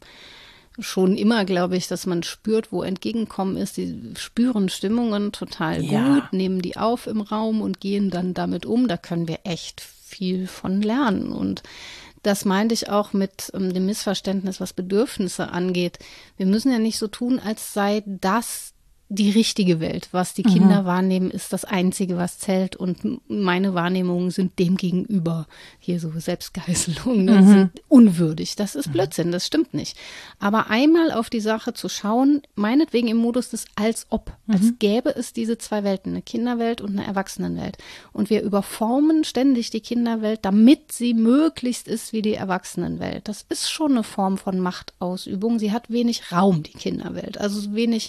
schon immer, glaube ich, dass man spürt, wo Entgegenkommen ist. Die spüren Stimmungen total gut, nehmen die auf im Raum und gehen dann damit um. Da können wir echt viel von lernen. Und das meinte ich auch mit dem Missverständnis, was Bedürfnisse angeht. Wir müssen ja nicht so tun, als sei das die richtige Welt. Was die Kinder wahrnehmen, ist das Einzige, was zählt. Und meine Wahrnehmungen sind dem gegenüber, hier so Selbstgeißelung, ne, sind unwürdig. Das ist Blödsinn, das stimmt nicht. Aber einmal auf die Sache zu schauen, meinetwegen im Modus des als ob, als gäbe es diese zwei Welten, eine Kinderwelt und eine Erwachsenenwelt. Und wir überformen ständig die Kinderwelt, damit sie möglichst ist wie die Erwachsenenwelt. Das ist schon eine Form von Machtausübung. Sie hat wenig Raum, die Kinderwelt. Also wenig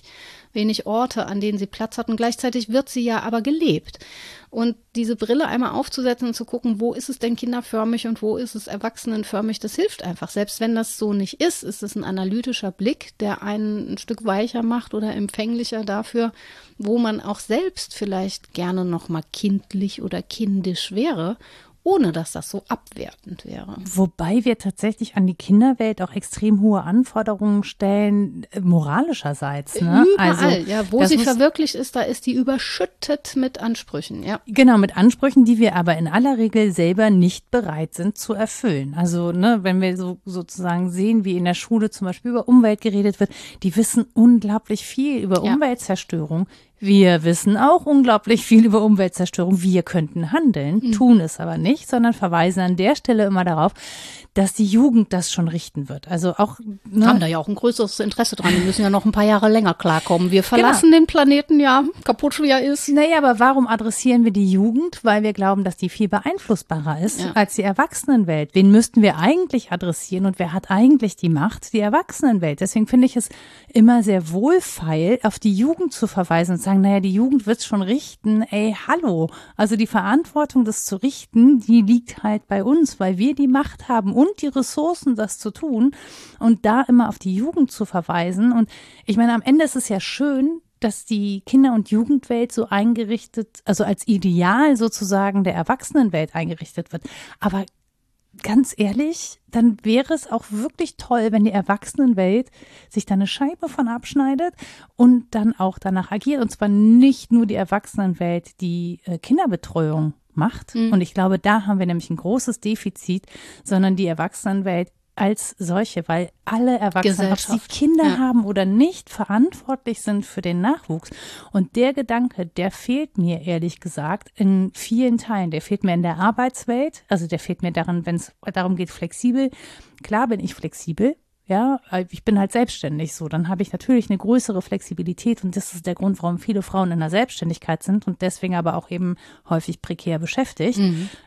Orte, an denen sie Platz hat. Und gleichzeitig wird sie ja aber gelebt. Und diese Brille einmal aufzusetzen und zu gucken, wo ist es denn kinderförmig und wo ist es erwachsenenförmig, das hilft einfach. Selbst wenn das so nicht ist, ist es ein analytischer Blick, der einen ein Stück weicher macht oder empfänglicher dafür, wo man auch selbst vielleicht gerne noch mal kindlich oder kindisch wäre, ohne dass das so abwertend wäre. Wobei wir tatsächlich an die Kinderwelt auch extrem hohe Anforderungen stellen, moralischerseits. Ne? Überall, ja, wo sie verwirklicht ist, da ist die überschüttet mit Ansprüchen, ja. Genau, mit Ansprüchen, die wir aber in aller Regel selber nicht bereit sind zu erfüllen. Also, ne, wenn wir sozusagen sehen, wie in der Schule zum Beispiel über Umwelt geredet wird, die wissen unglaublich viel über Umweltzerstörung. Wir wissen auch unglaublich viel über Umweltzerstörung. Wir könnten handeln, tun es aber nicht, sondern verweisen an der Stelle immer darauf, dass die Jugend das schon richten wird. Also auch haben da ja auch ein größeres Interesse dran. Die müssen ja noch ein paar Jahre länger klarkommen. Wir verlassen den Planeten ja kaputt, wie er ist. Naja, aber warum adressieren wir die Jugend? Weil wir glauben, dass die viel beeinflussbarer ist als die Erwachsenenwelt. Wen müssten wir eigentlich adressieren und wer hat eigentlich die Macht? Die Erwachsenenwelt. Deswegen finde ich es immer sehr wohlfeil, auf die Jugend zu verweisen und sagen, naja, die Jugend wird's schon richten. Ey, hallo. Also die Verantwortung, das zu richten, die liegt halt bei uns, weil wir die Macht haben und die Ressourcen, das zu tun. Und da immer auf die Jugend zu verweisen. Und ich meine, am Ende ist es ja schön, dass die Kinder- und Jugendwelt so eingerichtet, also als Ideal sozusagen der Erwachsenenwelt eingerichtet wird. Aber ganz ehrlich, dann wäre es auch wirklich toll, wenn die Erwachsenenwelt sich da eine Scheibe von abschneidet und dann auch danach agiert. Und zwar nicht nur die Erwachsenenwelt, die Kinderbetreuung macht. Und ich glaube, da haben wir nämlich ein großes Defizit, sondern die Erwachsenenwelt als solche, weil alle Erwachsenen, ob sie Kinder haben oder nicht, verantwortlich sind für den Nachwuchs. Und der Gedanke, der fehlt mir ehrlich gesagt in vielen Teilen. Der fehlt mir in der Arbeitswelt, also der fehlt mir daran, wenn es darum geht, flexibel. Klar bin ich flexibel. Ja, ich bin halt selbstständig so, dann habe ich natürlich eine größere Flexibilität und das ist der Grund, warum viele Frauen in der Selbstständigkeit sind und deswegen aber auch eben häufig prekär beschäftigt,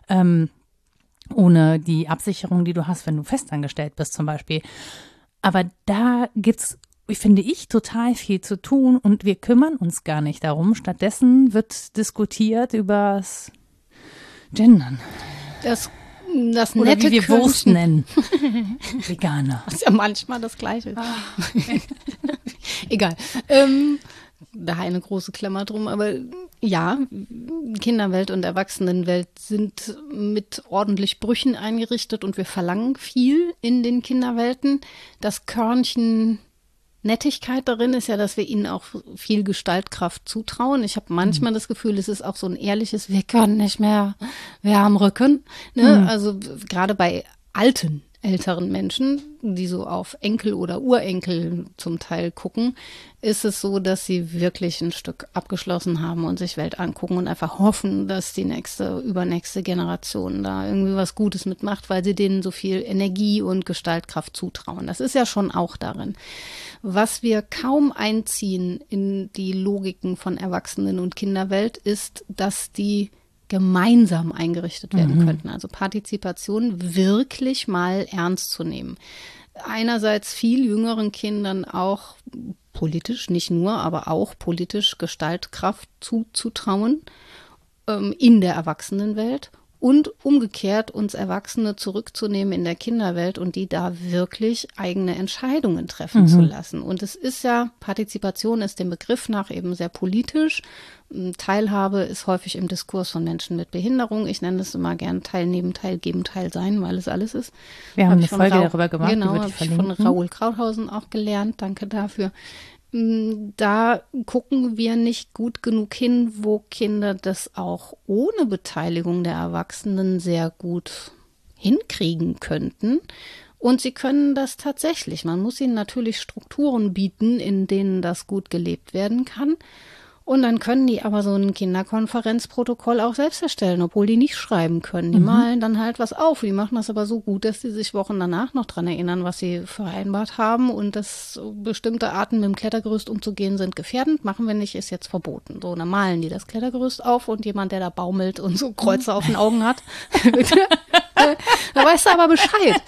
ohne die Absicherung, die du hast, wenn du festangestellt bist zum Beispiel. Aber da gibt's, finde ich, total viel zu tun und wir kümmern uns gar nicht darum. Stattdessen wird diskutiert übers Gendern. Das oder nette wie wir Wurst nennen. Veganer. Das ist ja manchmal das Gleiche. Egal. Da eine große Klammer drum, aber ja, Kinderwelt und Erwachsenenwelt sind mit ordentlich Brüchen eingerichtet und wir verlangen viel in den Kinderwelten. Das Körnchen Nettigkeit darin ist ja, dass wir ihnen auch viel Gestaltkraft zutrauen. Ich habe manchmal das Gefühl, es ist auch so ein ehrliches, wir können nicht mehr, wir haben Rücken. Ne? Also gerade bei älteren Menschen, die so auf Enkel oder Urenkel zum Teil gucken, ist es so, dass sie wirklich ein Stück abgeschlossen haben und sich Welt angucken und einfach hoffen, dass die übernächste Generation da irgendwie was Gutes mitmacht, weil sie denen so viel Energie und Gestaltkraft zutrauen. Das ist ja schon auch darin. Was wir kaum einziehen in die Logiken von Erwachsenen- und Kinderwelt ist, dass die gemeinsam eingerichtet werden könnten. Also Partizipation wirklich mal ernst zu nehmen. Einerseits viel jüngeren Kindern auch politisch, nicht nur, aber auch politisch Gestaltkraft zuzutrauen in der Erwachsenenwelt und umgekehrt uns Erwachsene zurückzunehmen in der Kinderwelt und die da wirklich eigene Entscheidungen treffen zu lassen. Und es ist ja, Partizipation ist dem Begriff nach eben sehr politisch. Teilhabe ist häufig im Diskurs von Menschen mit Behinderung. Ich nenne es immer gern Teilnehmen, Teilgeben, Teilsein, weil es alles ist. Wir haben eine Folge darüber gemacht. Genau, habe ich von Raoul Krauthausen auch gelernt. Danke dafür. Da gucken wir nicht gut genug hin, wo Kinder das auch ohne Beteiligung der Erwachsenen sehr gut hinkriegen könnten. Und sie können das tatsächlich. Man muss ihnen natürlich Strukturen bieten, in denen das gut gelebt werden kann. Und dann können die aber so ein Kinderkonferenzprotokoll auch selbst erstellen, obwohl die nicht schreiben können. Die malen dann halt was auf. Die machen das aber so gut, dass sie sich Wochen danach noch dran erinnern, was sie vereinbart haben. Und dass bestimmte Arten mit dem Klettergerüst umzugehen sind gefährdend. Machen wir nicht, ist jetzt verboten. So, dann malen die das Klettergerüst auf und jemand, der da baumelt und so Kreuze auf den Augen hat, da weißt du aber Bescheid.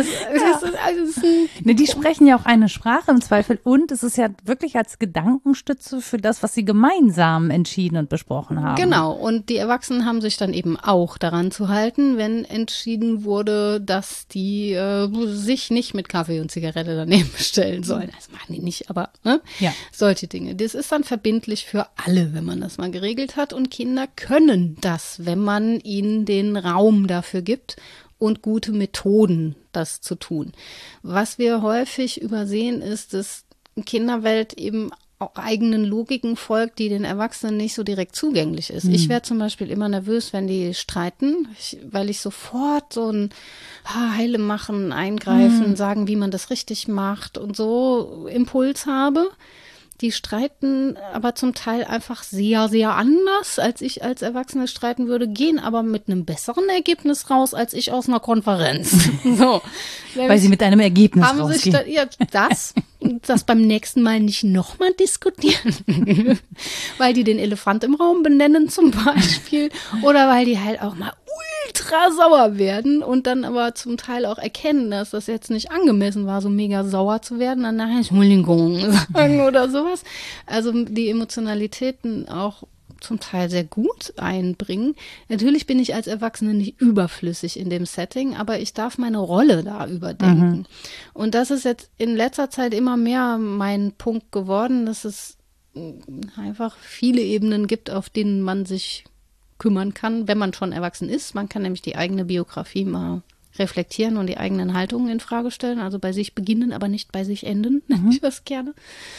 Die sprechen ja auch eine Sprache im Zweifel und es ist ja wirklich als Gedankenstütze für das, was sie gemeinsam entschieden und besprochen haben. Genau, und die Erwachsenen haben sich dann eben auch daran zu halten, wenn entschieden wurde, dass die sich nicht mit Kaffee und Zigarette daneben stellen sollen. Das machen die nicht, aber Ja. Solche Dinge. Das ist dann verbindlich für alle, wenn man das mal geregelt hat. Und Kinder können das, wenn man ihnen den Raum dafür gibt und gute Methoden, das zu tun. Was wir häufig übersehen, ist, dass Kinderwelt eben auch eigenen Logiken folgt, die den Erwachsenen nicht so direkt zugänglich ist. Ich werde zum Beispiel immer nervös, wenn die streiten, weil ich sofort so ein Heile machen, eingreifen, sagen, wie man das richtig macht und so Impuls habe. Die streiten aber zum Teil einfach sehr, sehr anders, als ich als Erwachsene streiten würde, gehen aber mit einem besseren Ergebnis raus, als ich aus einer Konferenz. So. Weil sie mit einem Ergebnis haben rausgehen. Sich das beim nächsten Mal nicht nochmal diskutieren, weil die den Elefant im Raum benennen zum Beispiel oder weil die halt auch mal ultra sauer werden und dann aber zum Teil auch erkennen, dass das jetzt nicht angemessen war, so mega sauer zu werden, dann nachher Entschuldigung sagen oder sowas. Also die Emotionalitäten auch zum Teil sehr gut einbringen. Natürlich bin ich als Erwachsene nicht überflüssig in dem Setting, aber ich darf meine Rolle da überdenken. Und das ist jetzt in letzter Zeit immer mehr mein Punkt geworden, dass es einfach viele Ebenen gibt, auf denen man sich kümmern kann, wenn man schon erwachsen ist. Man kann nämlich die eigene Biografie mal reflektieren und die eigenen Haltungen in Frage stellen, also bei sich beginnen, aber nicht bei sich enden, nenne ich das gerne.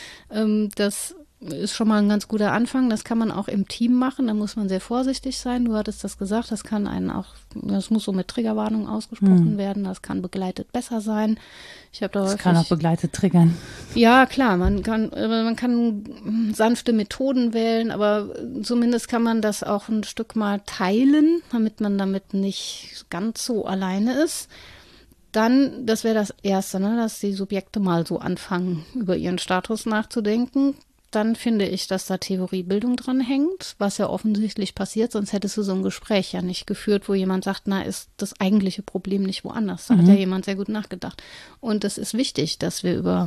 Das ist schon mal ein ganz guter Anfang. Das kann man auch im Team machen. Da muss man sehr vorsichtig sein. Du hattest das gesagt. Das kann einen auch, das muss so mit Triggerwarnung ausgesprochen werden. Das kann begleitet besser sein. Das kann auch begleitet triggern. Ja, klar. Man kann sanfte Methoden wählen, aber zumindest kann man das auch ein Stück mal teilen, damit man damit nicht ganz so alleine ist. Dann, das wäre das Erste, dass die Subjekte mal so anfangen, über ihren Status nachzudenken. Dann finde ich, dass da Theoriebildung dran hängt, was ja offensichtlich passiert, sonst hättest du so ein Gespräch ja nicht geführt, wo jemand sagt, na, ist das eigentliche Problem nicht woanders. Da hat ja jemand sehr gut nachgedacht. Und es ist wichtig, dass wir über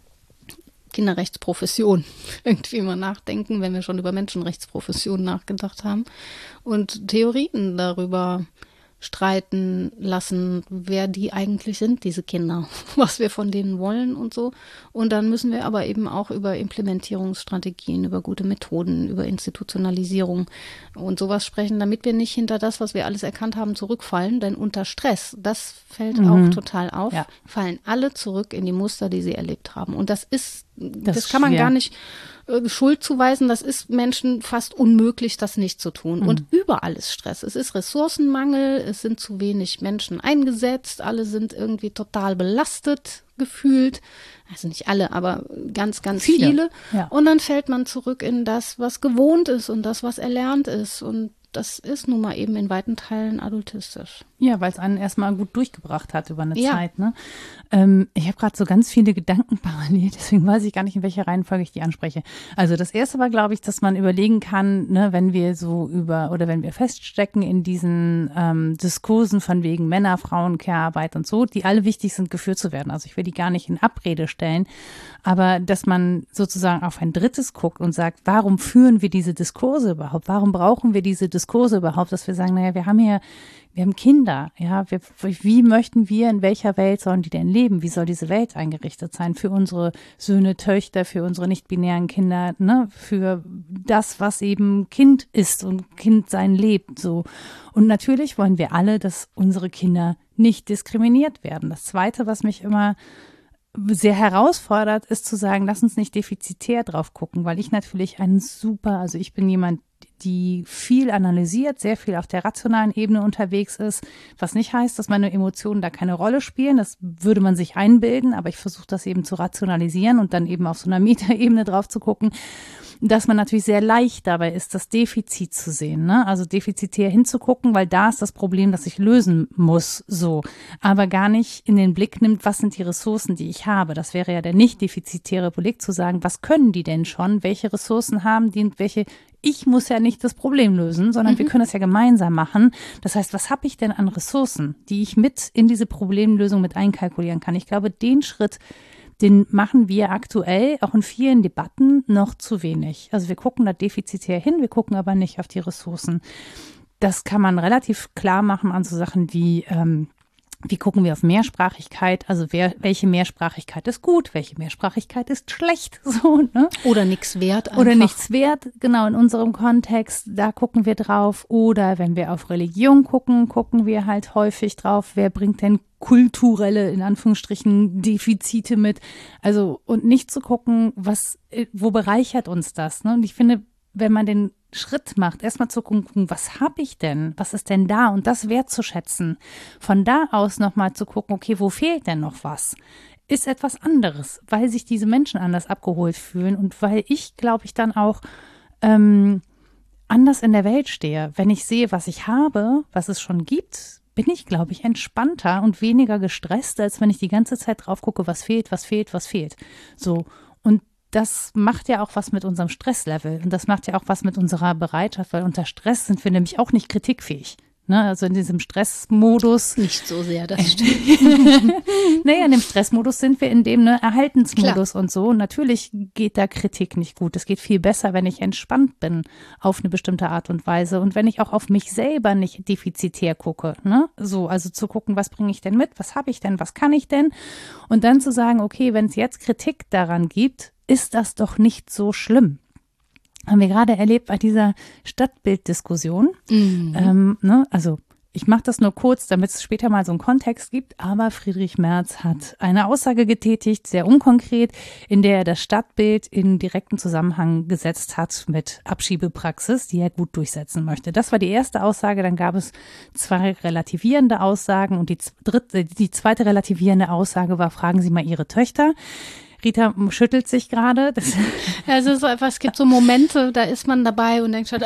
Kinderrechtsprofession irgendwie mal nachdenken, wenn wir schon über Menschenrechtsprofession nachgedacht haben und Theorien darüber streiten lassen, wer die eigentlich sind, diese Kinder, was wir von denen wollen und so. Und dann müssen wir aber eben auch über Implementierungsstrategien, über gute Methoden, über Institutionalisierung und sowas sprechen, damit wir nicht hinter das, was wir alles erkannt haben, zurückfallen. Denn unter Stress, das fällt auch total auf, fallen alle zurück in die Muster, die sie erlebt haben. Und das kann man gar nicht Schuld zuweisen, das ist Menschen fast unmöglich, das nicht zu tun. Und überall ist Stress. Es ist Ressourcenmangel, es sind zu wenig Menschen eingesetzt, alle sind irgendwie total belastet gefühlt. Also nicht alle, aber ganz, ganz viele. Ja. Und dann fällt man zurück in das, was gewohnt ist und das, was erlernt ist. Und das ist nun mal eben in weiten Teilen adultistisch. Ja, weil es einen erstmal gut durchgebracht hat über eine Zeit. Ne? Ich habe gerade so ganz viele Gedanken parallel, deswegen weiß ich gar nicht, in welcher Reihenfolge ich die anspreche. Also das erste war, glaube ich, dass man überlegen kann, ne, wenn wir wenn wir feststecken in diesen Diskursen von wegen Männer, Frauen, Care-Arbeit und so, die alle wichtig sind, geführt zu werden. Also ich will die gar nicht in Abrede stellen, aber dass man sozusagen auf ein drittes guckt und sagt, warum führen wir diese Diskurse überhaupt? Warum brauchen wir diese Diskurse Diskurse überhaupt, dass wir sagen, naja, wir haben Kinder, ja, wie möchten wir, in welcher Welt sollen die denn leben? Wie soll diese Welt eingerichtet sein? Für unsere Söhne, Töchter, für unsere nicht-binären Kinder, ne, für das, was eben Kind ist und Kind sein lebt, so. Und natürlich wollen wir alle, dass unsere Kinder nicht diskriminiert werden. Das Zweite, was mich immer sehr herausfordert, ist zu sagen, lass uns nicht defizitär drauf gucken, weil ich natürlich also ich bin jemand, die viel analysiert, sehr viel auf der rationalen Ebene unterwegs ist, was nicht heißt, dass meine Emotionen da keine Rolle spielen, das würde man sich einbilden, aber ich versuche das eben zu rationalisieren und dann eben auf so einer Metaebene drauf zu gucken, dass man natürlich sehr leicht dabei ist, das Defizit zu sehen, ne? Also defizitär hinzugucken, weil da ist das Problem, das ich lösen muss, so. Aber gar nicht in den Blick nimmt, was sind die Ressourcen, die ich habe. Das wäre ja der nicht defizitäre Blick, zu sagen, was können die denn schon? Welche Ressourcen haben die und welche? Ich muss ja nicht das Problem lösen, sondern wir können das ja gemeinsam machen. Das heißt, was habe ich denn an Ressourcen, die ich mit in diese Problemlösung mit einkalkulieren kann? Ich glaube, den Schritt, den machen wir aktuell auch in vielen Debatten noch zu wenig. Also wir gucken da defizitär hin, wir gucken aber nicht auf die Ressourcen. Das kann man relativ klar machen an so Sachen wie gucken wir auf Mehrsprachigkeit, also welche Mehrsprachigkeit ist gut, welche Mehrsprachigkeit ist schlecht, so, ne? Oder nichts wert einfach. Oder nichts wert, genau, in unserem Kontext, da gucken wir drauf. Oder wenn wir auf Religion gucken, gucken wir halt häufig drauf, wer bringt denn kulturelle, in Anführungsstrichen, Defizite mit. Also, und nicht zu gucken, wo bereichert uns das, ne? Und ich finde, wenn man den Schritt macht, erstmal zu gucken, was habe ich denn? Was ist denn da? Und das wertzuschätzen. Von da aus nochmal zu gucken, okay, wo fehlt denn noch was? Ist etwas anderes, weil sich diese Menschen anders abgeholt fühlen und weil ich, glaube ich, dann auch anders in der Welt stehe. Wenn ich sehe, was ich habe, was es schon gibt, bin ich, glaube ich, entspannter und weniger gestresst, als wenn ich die ganze Zeit drauf gucke, was fehlt, was fehlt, was fehlt. So. Und das macht ja auch was mit unserem Stresslevel und das macht ja auch was mit unserer Bereitschaft, weil unter Stress sind wir nämlich auch nicht kritikfähig. Ne? Also in diesem Stressmodus. Nicht so sehr, das stimmt. Naja, in dem Stressmodus sind wir in dem Erhaltensmodus. Klar. Und so. Und natürlich geht da Kritik nicht gut. Es geht viel besser, wenn ich entspannt bin auf eine bestimmte Art und Weise und wenn ich auch auf mich selber nicht defizitär gucke. Ne? So, also zu gucken, was bringe ich denn mit, was habe ich denn, was kann ich denn? Und dann zu sagen, okay, wenn es jetzt Kritik daran gibt, ist das doch nicht so schlimm. Haben wir gerade erlebt bei dieser Stadtbilddiskussion. Also ich mache das nur kurz, damit es später mal so einen Kontext gibt, aber Friedrich Merz hat eine Aussage getätigt, sehr unkonkret, in der er das Stadtbild in direkten Zusammenhang gesetzt hat mit Abschiebepraxis, die er gut durchsetzen möchte. Das war die erste Aussage, dann gab es 2 relativierende Aussagen und die zweite relativierende Aussage war, fragen Sie mal Ihre Töchter. Rita schüttelt sich gerade. Also es gibt so Momente, da ist man dabei und denkt schon,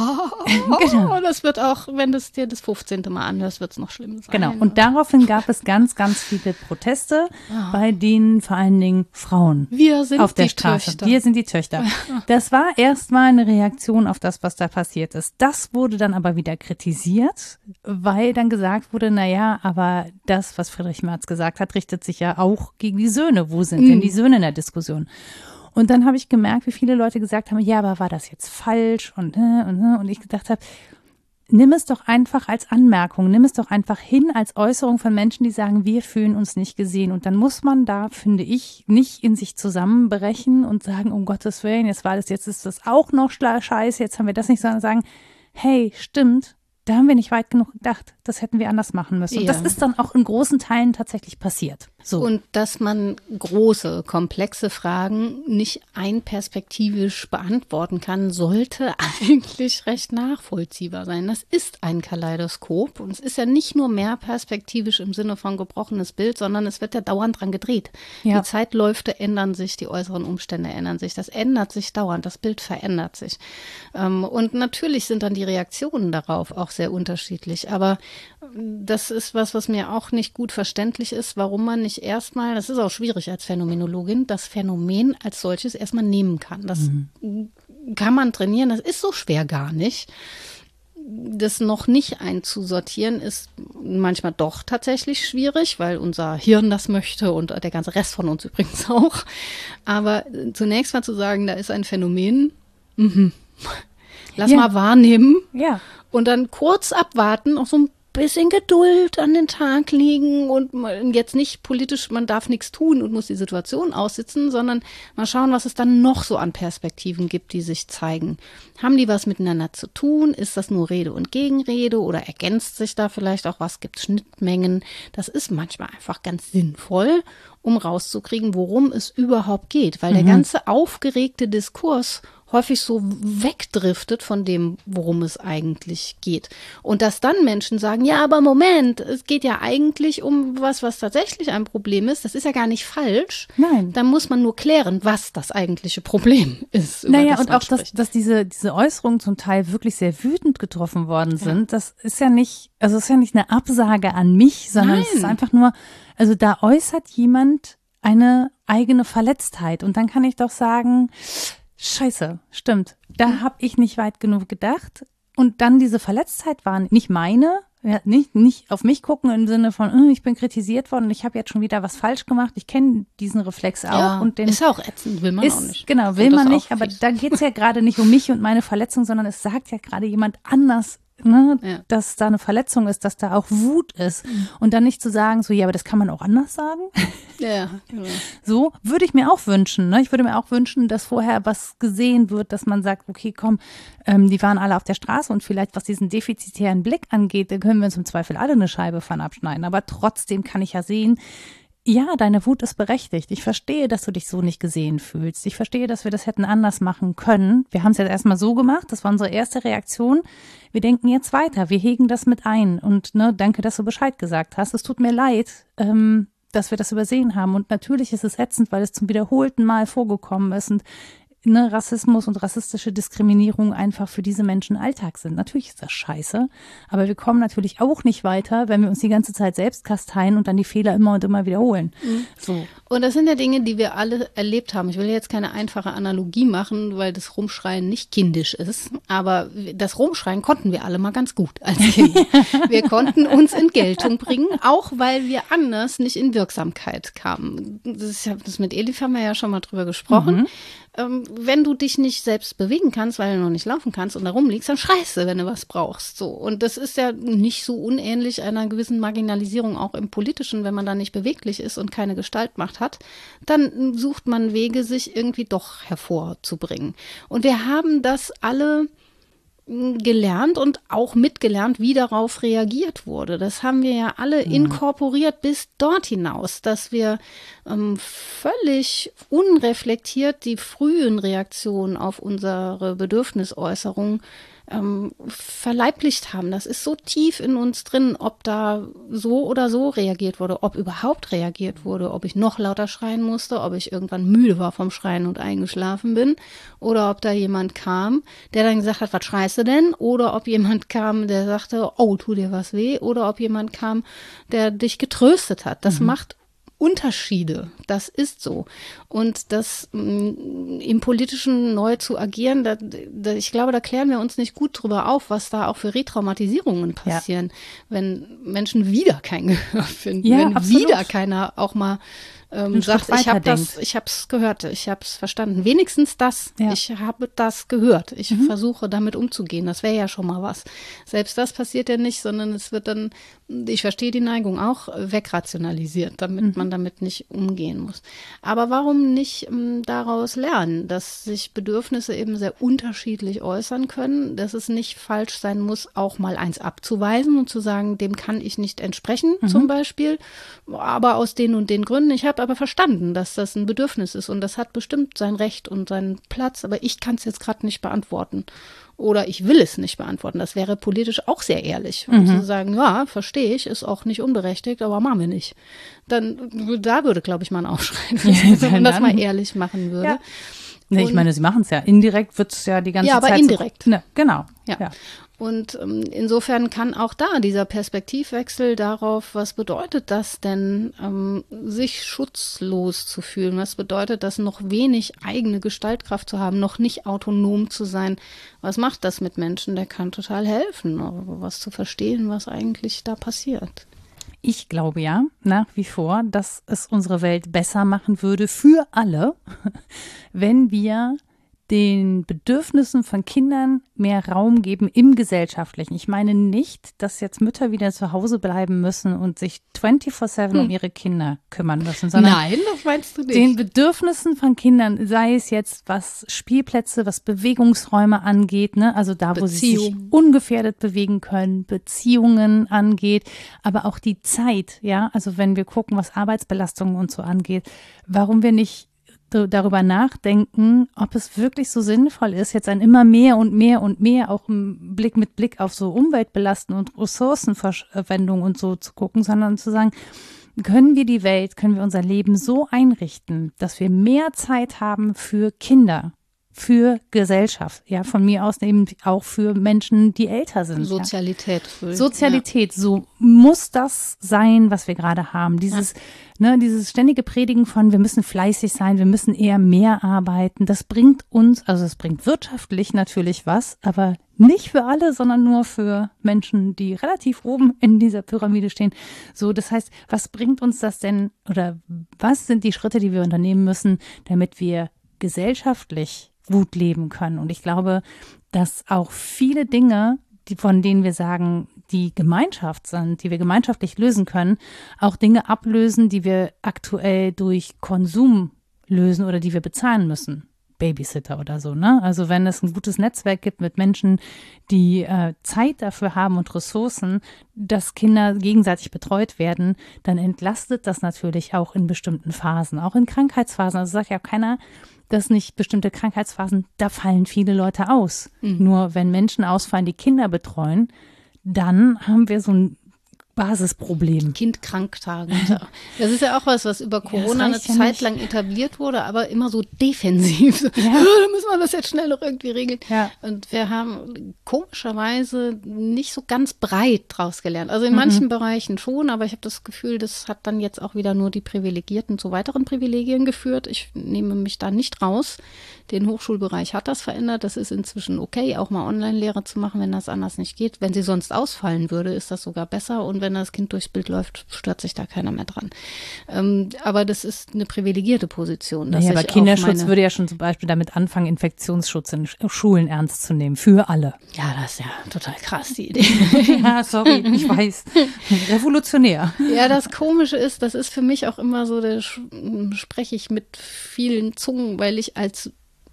genau. Das wird auch, wenn du es dir das 15. Mal anhörst, wird es noch schlimm sein. Genau, und daraufhin gab es ganz, ganz viele Proteste, bei denen vor allen Dingen Frauen auf der Straße. Wir sind die Töchter. Das war erstmal eine Reaktion auf das, was da passiert ist. Das wurde dann aber wieder kritisiert, weil dann gesagt wurde, naja, aber das, was Friedrich Merz gesagt hat, richtet sich ja auch gegen die Söhne. Wo sind denn die Söhne in der Diskussion? Und dann habe ich gemerkt, wie viele Leute gesagt haben, ja, aber war das jetzt falsch? Und ich gedacht habe, nimm es doch einfach als Anmerkung, nimm es doch einfach hin als Äußerung von Menschen, die sagen, wir fühlen uns nicht gesehen. Und dann muss man da, finde ich, nicht in sich zusammenbrechen und sagen, um Gottes Willen, jetzt ist das auch noch scheiße, jetzt haben wir das nicht, sondern sagen, hey, stimmt, da haben wir nicht weit genug gedacht. Das hätten wir anders machen müssen. Und das ist dann auch in großen Teilen tatsächlich passiert. So. Und dass man große, komplexe Fragen nicht einperspektivisch beantworten kann, sollte eigentlich recht nachvollziehbar sein. Das ist ein Kaleidoskop. Und es ist ja nicht nur mehrperspektivisch im Sinne von gebrochenes Bild, sondern es wird ja dauernd dran gedreht. Ja. Die Zeitläufe ändern sich, die äußeren Umstände ändern sich. Das ändert sich dauernd, das Bild verändert sich. Und natürlich sind dann die Reaktionen darauf auch sehr unterschiedlich. Aber das ist was mir auch nicht gut verständlich ist, warum man nicht erstmal, das ist auch schwierig als Phänomenologin, das Phänomen als solches erstmal nehmen kann. Das kann man trainieren, das ist so schwer gar nicht. Das noch nicht einzusortieren ist manchmal doch tatsächlich schwierig, weil unser Hirn das möchte und der ganze Rest von uns übrigens auch. Aber zunächst mal zu sagen, da ist ein Phänomen, lass mal wahrnehmen. Ja. Und dann kurz abwarten, auch so ein bisschen Geduld an den Tag legen und jetzt nicht politisch, man darf nichts tun und muss die Situation aussitzen, sondern mal schauen, was es dann noch so an Perspektiven gibt, die sich zeigen. Haben die was miteinander zu tun? Ist das nur Rede und Gegenrede oder ergänzt sich da vielleicht auch was? Gibt es Schnittmengen? Das ist manchmal einfach ganz sinnvoll, um rauszukriegen, worum es überhaupt geht, weil der ganze aufgeregte Diskurs häufig so wegdriftet von dem, worum es eigentlich geht. Und dass dann Menschen sagen, ja, aber Moment, es geht ja eigentlich um was tatsächlich ein Problem ist. Das ist ja gar nicht falsch. Nein. Dann muss man nur klären, was das eigentliche Problem ist. Naja, und auch, dass diese Äußerungen zum Teil wirklich sehr wütend getroffen worden sind, das ist ja nicht, also es ist ja nicht eine Absage an mich, sondern es ist einfach nur, also da äußert jemand eine eigene Verletztheit. Und dann kann ich doch sagen, Scheiße, stimmt. Da habe ich nicht weit genug gedacht. Und dann diese Verletztheit war nicht meine, ja, nicht auf mich gucken im Sinne von, ich bin kritisiert worden und ich habe jetzt schon wieder was falsch gemacht. Ich kenne diesen Reflex auch. Ja, und den ist auch ätzend, will man auch nicht. Genau, will man nicht, aber da geht es ja gerade nicht um mich und meine Verletzung, sondern es sagt ja gerade jemand anders, dass da eine Verletzung ist, dass da auch Wut ist. Und dann nicht zu sagen, so, ja, aber das kann man auch anders sagen. Ja, genau. So würde ich mir auch wünschen. Ne? Ich würde mir auch wünschen, dass vorher was gesehen wird, dass man sagt, okay, komm, die waren alle auf der Straße und vielleicht, was diesen defizitären Blick angeht, da können wir uns im Zweifel alle eine Scheibe von abschneiden. Aber trotzdem kann ich ja sehen, ja, deine Wut ist berechtigt. Ich verstehe, dass du dich so nicht gesehen fühlst. Ich verstehe, dass wir das hätten anders machen können. Wir haben es jetzt erstmal so gemacht. Das war unsere erste Reaktion. Wir denken jetzt weiter. Wir hegen das mit ein. Und danke, dass du Bescheid gesagt hast. Es tut mir leid, dass wir das übersehen haben. Und natürlich ist es ätzend, weil es zum wiederholten Mal vorgekommen ist und Rassismus und rassistische Diskriminierung einfach für diese Menschen Alltag sind. Natürlich ist das scheiße, aber wir kommen natürlich auch nicht weiter, wenn wir uns die ganze Zeit selbst kasteien und dann die Fehler immer und immer wiederholen. So. Und das sind ja Dinge, die wir alle erlebt haben. Ich will jetzt keine einfache Analogie machen, weil das Rumschreien nicht kindisch ist, aber das Rumschreien konnten wir alle mal ganz gut als Kinder. Wir konnten uns in Geltung bringen, auch weil wir anders nicht in Wirksamkeit kamen. Das mit Elif haben wir ja schon mal drüber gesprochen. Wenn du dich nicht selbst bewegen kannst, weil du noch nicht laufen kannst und da rumliegst, dann schreist du, wenn du was brauchst. So. Und das ist ja nicht so unähnlich einer gewissen Marginalisierung auch im Politischen, wenn man da nicht beweglich ist und keine Gestaltmacht hat, dann sucht man Wege, sich irgendwie doch hervorzubringen. Und wir haben das alle gelernt und auch mitgelernt, wie darauf reagiert wurde. Das haben wir ja alle inkorporiert bis dort hinaus, dass wir völlig unreflektiert die frühen Reaktionen auf unsere Bedürfnisäußerung verleiblicht haben. Das ist so tief in uns drin, ob da so oder so reagiert wurde, ob überhaupt reagiert wurde, ob ich noch lauter schreien musste, ob ich irgendwann müde war vom Schreien und eingeschlafen bin oder ob da jemand kam, der dann gesagt hat, was schreist du denn? Oder ob jemand kam, der sagte, oh, tu dir was weh? Oder ob jemand kam, der dich getröstet hat. Das macht Unterschiede, das ist so. Und das im Politischen neu zu agieren, ich glaube, da klären wir uns nicht gut drüber auf, was da auch für Retraumatisierungen passieren, wenn Menschen wieder kein Gehör finden, wenn absolut. Wieder keiner auch mal sagt, ich habe es gehört, ich habe es verstanden. Wenigstens das, ich habe das gehört. Ich versuche damit umzugehen. Das wäre ja schon mal was. Selbst das passiert ja nicht, sondern es wird dann, ich verstehe die Neigung auch, wegrationalisiert, damit man damit nicht umgehen muss. Aber warum nicht daraus lernen, dass sich Bedürfnisse eben sehr unterschiedlich äußern können, dass es nicht falsch sein muss, auch mal eins abzuweisen und zu sagen, dem kann ich nicht entsprechen, zum Beispiel, aber aus den und den Gründen. Ich habe aber verstanden, dass das ein Bedürfnis ist und das hat bestimmt sein Recht und seinen Platz, aber ich kann es jetzt gerade nicht beantworten oder ich will es nicht beantworten. Das wäre politisch auch sehr ehrlich. Und zu sagen, ja, verstehe ich, ist auch nicht unberechtigt, aber machen wir nicht. Dann, da würde, glaube ich, mal ein Aufschrei, wenn man das mal ehrlich machen würde. Ja. Nee, ich meine, sie machen es ja. Indirekt wird es ja die ganze Zeit. Ja, aber indirekt. So, ne, genau. Ja. Und insofern kann auch da dieser Perspektivwechsel darauf, was bedeutet das denn, sich schutzlos zu fühlen? Was bedeutet das, noch wenig eigene Gestaltkraft zu haben, noch nicht autonom zu sein? Was macht das mit Menschen? Der kann total helfen, was zu verstehen, was eigentlich da passiert. Ich glaube ja nach wie vor, dass es unsere Welt besser machen würde für alle, wenn wir den Bedürfnissen von Kindern mehr Raum geben im Gesellschaftlichen. Ich meine nicht, dass jetzt Mütter wieder zu Hause bleiben müssen und sich 24/7 um ihre Kinder kümmern müssen, sondern Nein, das meinst du nicht. Den Bedürfnissen von Kindern, sei es jetzt was Spielplätze, was Bewegungsräume angeht, ne? Also da, wo sie sich ungefährdet bewegen können, Beziehungen angeht, aber auch die Zeit, ja, also wenn wir gucken, was Arbeitsbelastungen und so angeht, warum wir nicht darüber nachdenken, ob es wirklich so sinnvoll ist, jetzt ein immer mehr und mehr und mehr auch mit Blick auf so Umweltbelasten und Ressourcenverschwendung und so zu gucken, sondern zu sagen, können wir unser Leben so einrichten, dass wir mehr Zeit haben für Kinder, für Gesellschaft, ja, von mir aus eben auch für Menschen, die älter sind. Sozialität. Ja. Sozialität, so muss das sein, was wir gerade haben. Dieses ständige Predigen von, wir müssen fleißig sein, wir müssen eher mehr arbeiten, das bringt uns, also es bringt wirtschaftlich natürlich was, aber nicht für alle, sondern nur für Menschen, die relativ oben in dieser Pyramide stehen. So, das heißt, was bringt uns das denn oder was sind die Schritte, die wir unternehmen müssen, damit wir gesellschaftlich gut leben können? Und ich glaube, dass auch viele Dinge, von denen wir sagen, die Gemeinschaft sind, die wir gemeinschaftlich lösen können, auch Dinge ablösen, die wir aktuell durch Konsum lösen oder die wir bezahlen müssen. Babysitter oder so, ne? Also wenn es ein gutes Netzwerk gibt mit Menschen, die Zeit dafür haben und Ressourcen, dass Kinder gegenseitig betreut werden, dann entlastet das natürlich auch in bestimmten Phasen, auch in Krankheitsphasen. Also sagt ja auch keiner, dass nicht bestimmte Krankheitsphasen, da fallen viele Leute aus. Nur wenn Menschen ausfallen, die Kinder betreuen, dann haben wir so ein Basisproblem. Kindkranktage. Das ist ja auch was über Corona eine Zeit lang etabliert wurde, aber immer so defensiv. Ja. Da müssen wir das jetzt schnell noch irgendwie regeln. Ja. Und wir haben komischerweise nicht so ganz breit draus gelernt. Also in manchen Bereichen schon, aber ich habe das Gefühl, das hat dann jetzt auch wieder nur die Privilegierten zu weiteren Privilegien geführt. Ich nehme mich da nicht raus. Den Hochschulbereich hat das verändert. Das ist inzwischen okay, auch mal Online-Lehre zu machen, wenn das anders nicht geht. Wenn sie sonst ausfallen würde, ist das sogar besser. Und wenn das Kind durchs Bild läuft, stört sich da keiner mehr dran. Aber das ist eine privilegierte Position. Naja, aber Kinderschutz würde ja schon zum Beispiel damit anfangen, Infektionsschutz in Schulen ernst zu nehmen. Für alle. Ja, das ist ja total krass, die Idee. Ja, sorry, ich weiß. Revolutionär. Ja, das Komische ist, das ist für mich auch immer so, da spreche ich mit vielen Zungen, weil ich als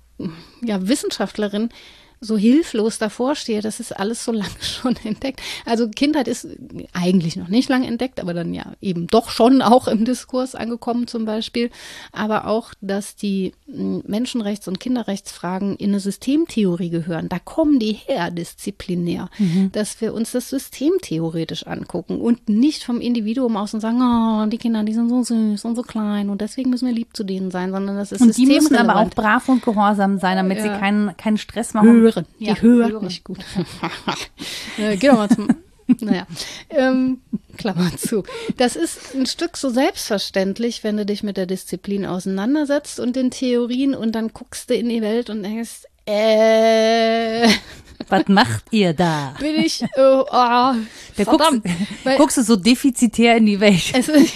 Wissenschaftlerin so hilflos davor stehe, das ist alles so lange schon entdeckt. Also Kindheit ist eigentlich noch nicht lang entdeckt, aber dann ja eben doch schon auch im Diskurs angekommen zum Beispiel. Aber auch, dass die Menschenrechts- und Kinderrechtsfragen in eine Systemtheorie gehören. Da kommen die her, disziplinär. Dass wir uns das System theoretisch angucken und nicht vom Individuum aus und sagen, oh, die Kinder, die sind so süß und so klein und deswegen müssen wir lieb zu denen sein, sondern das ist systemrelevant. Und die müssen aber auch brav und gehorsam sein, damit sie keinen Stress machen. Die hören nicht gut. Geh doch mal zum. Naja, Klammer zu. Das ist ein Stück so selbstverständlich, wenn du dich mit der Disziplin auseinandersetzt und den Theorien und dann guckst du in die Welt und denkst, was macht ihr da? Bin ich, verdammt. Guckst du so defizitär in die Welt?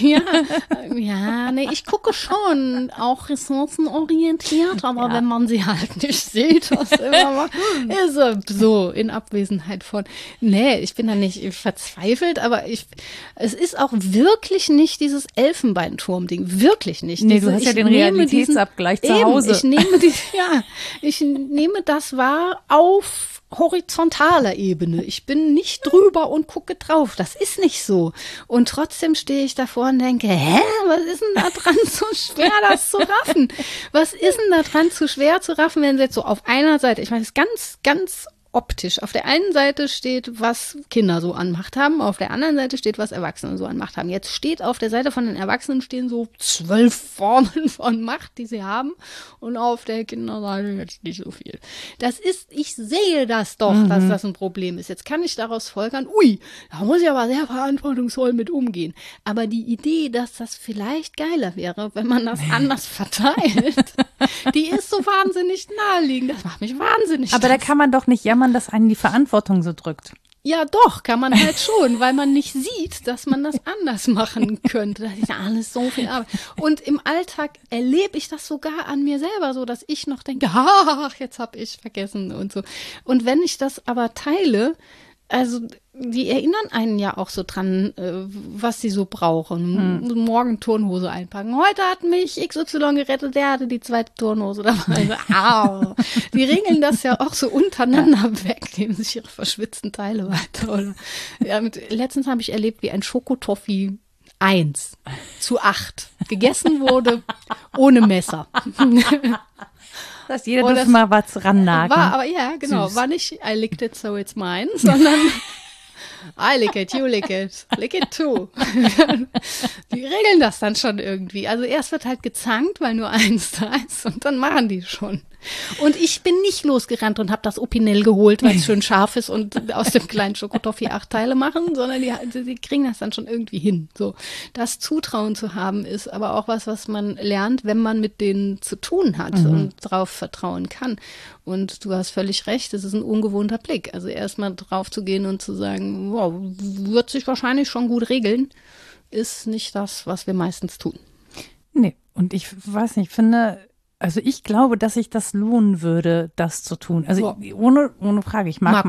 Ich gucke schon, auch ressourcenorientiert, aber wenn man sie halt nicht sieht, was immer mal, ist so in Abwesenheit von, ich bin da nicht verzweifelt, aber es ist auch wirklich nicht dieses Elfenbeinturm-Ding, wirklich nicht. Nee, du hast ja den Realitätsabgleich zu Hause. Ich nehme das wahr auf horizontaler Ebene. Ich bin nicht drüber und gucke drauf. Das ist nicht so. Und trotzdem stehe ich davor und denke, was ist denn da dran so schwer, das zu raffen? Was ist denn da dran zu schwer zu raffen, wenn sie jetzt so auf einer Seite, ich meine, das ist ganz, ganz optisch. Auf der einen Seite steht, was Kinder so an Macht haben, auf der anderen Seite steht, was Erwachsene so an Macht haben. Jetzt steht auf der Seite von den Erwachsenen stehen so 12 Formen von Macht, die sie haben, und auf der Kinderseite jetzt nicht so viel. Ich sehe das doch, dass das ein Problem ist. Jetzt kann ich daraus folgern, da muss ich aber sehr verantwortungsvoll mit umgehen. Aber die Idee, dass das vielleicht geiler wäre, wenn man das anders verteilt, die ist so wahnsinnig naheliegend. Das macht mich wahnsinnig. Aber da kann man doch nicht jammern, dass einen die Verantwortung so drückt. Ja, doch, kann man halt schon, weil man nicht sieht, dass man das anders machen könnte. Das ist ja alles so viel Arbeit. Und im Alltag erlebe ich das sogar an mir selber so, dass ich noch denke, ach, jetzt habe ich vergessen und so. Und wenn ich das aber teile, also die erinnern einen ja auch so dran, was sie so brauchen. Morgen Turnhose einpacken. Heute hat mich XY gerettet, der hatte die zweite Turnhose dabei. Au. Die regeln das ja auch so untereinander weg, geben sich ihre verschwitzten Teile weiter. Oder? Ja, letztens habe ich erlebt, wie ein Schokotoffee 1:8 gegessen wurde, ohne Messer. Dass jeder durfte mal was rannageln. War, aber ja, genau, süß. War nicht I licked it so it's mine, sondern I lick it, you lick it too. Die regeln das dann schon irgendwie. Also erst wird halt gezankt, weil nur eins da ist und dann machen die schon. Und ich bin nicht losgerannt und habe das Opinel geholt, weil es schön scharf ist und aus dem kleinen Schokotoffee 8 Teile machen, sondern die kriegen das dann schon irgendwie hin. So, das Zutrauen zu haben ist aber auch was man lernt, wenn man mit denen zu tun hat und drauf vertrauen kann. Und du hast völlig recht, es ist ein ungewohnter Blick. Also erstmal drauf zu gehen und zu sagen, wow, wird sich wahrscheinlich schon gut regeln, ist nicht das, was wir meistens tun. Nee, und ich weiß nicht, finde, also ich glaube, dass sich das lohnen würde, das zu tun. Also ohne Frage, ich mag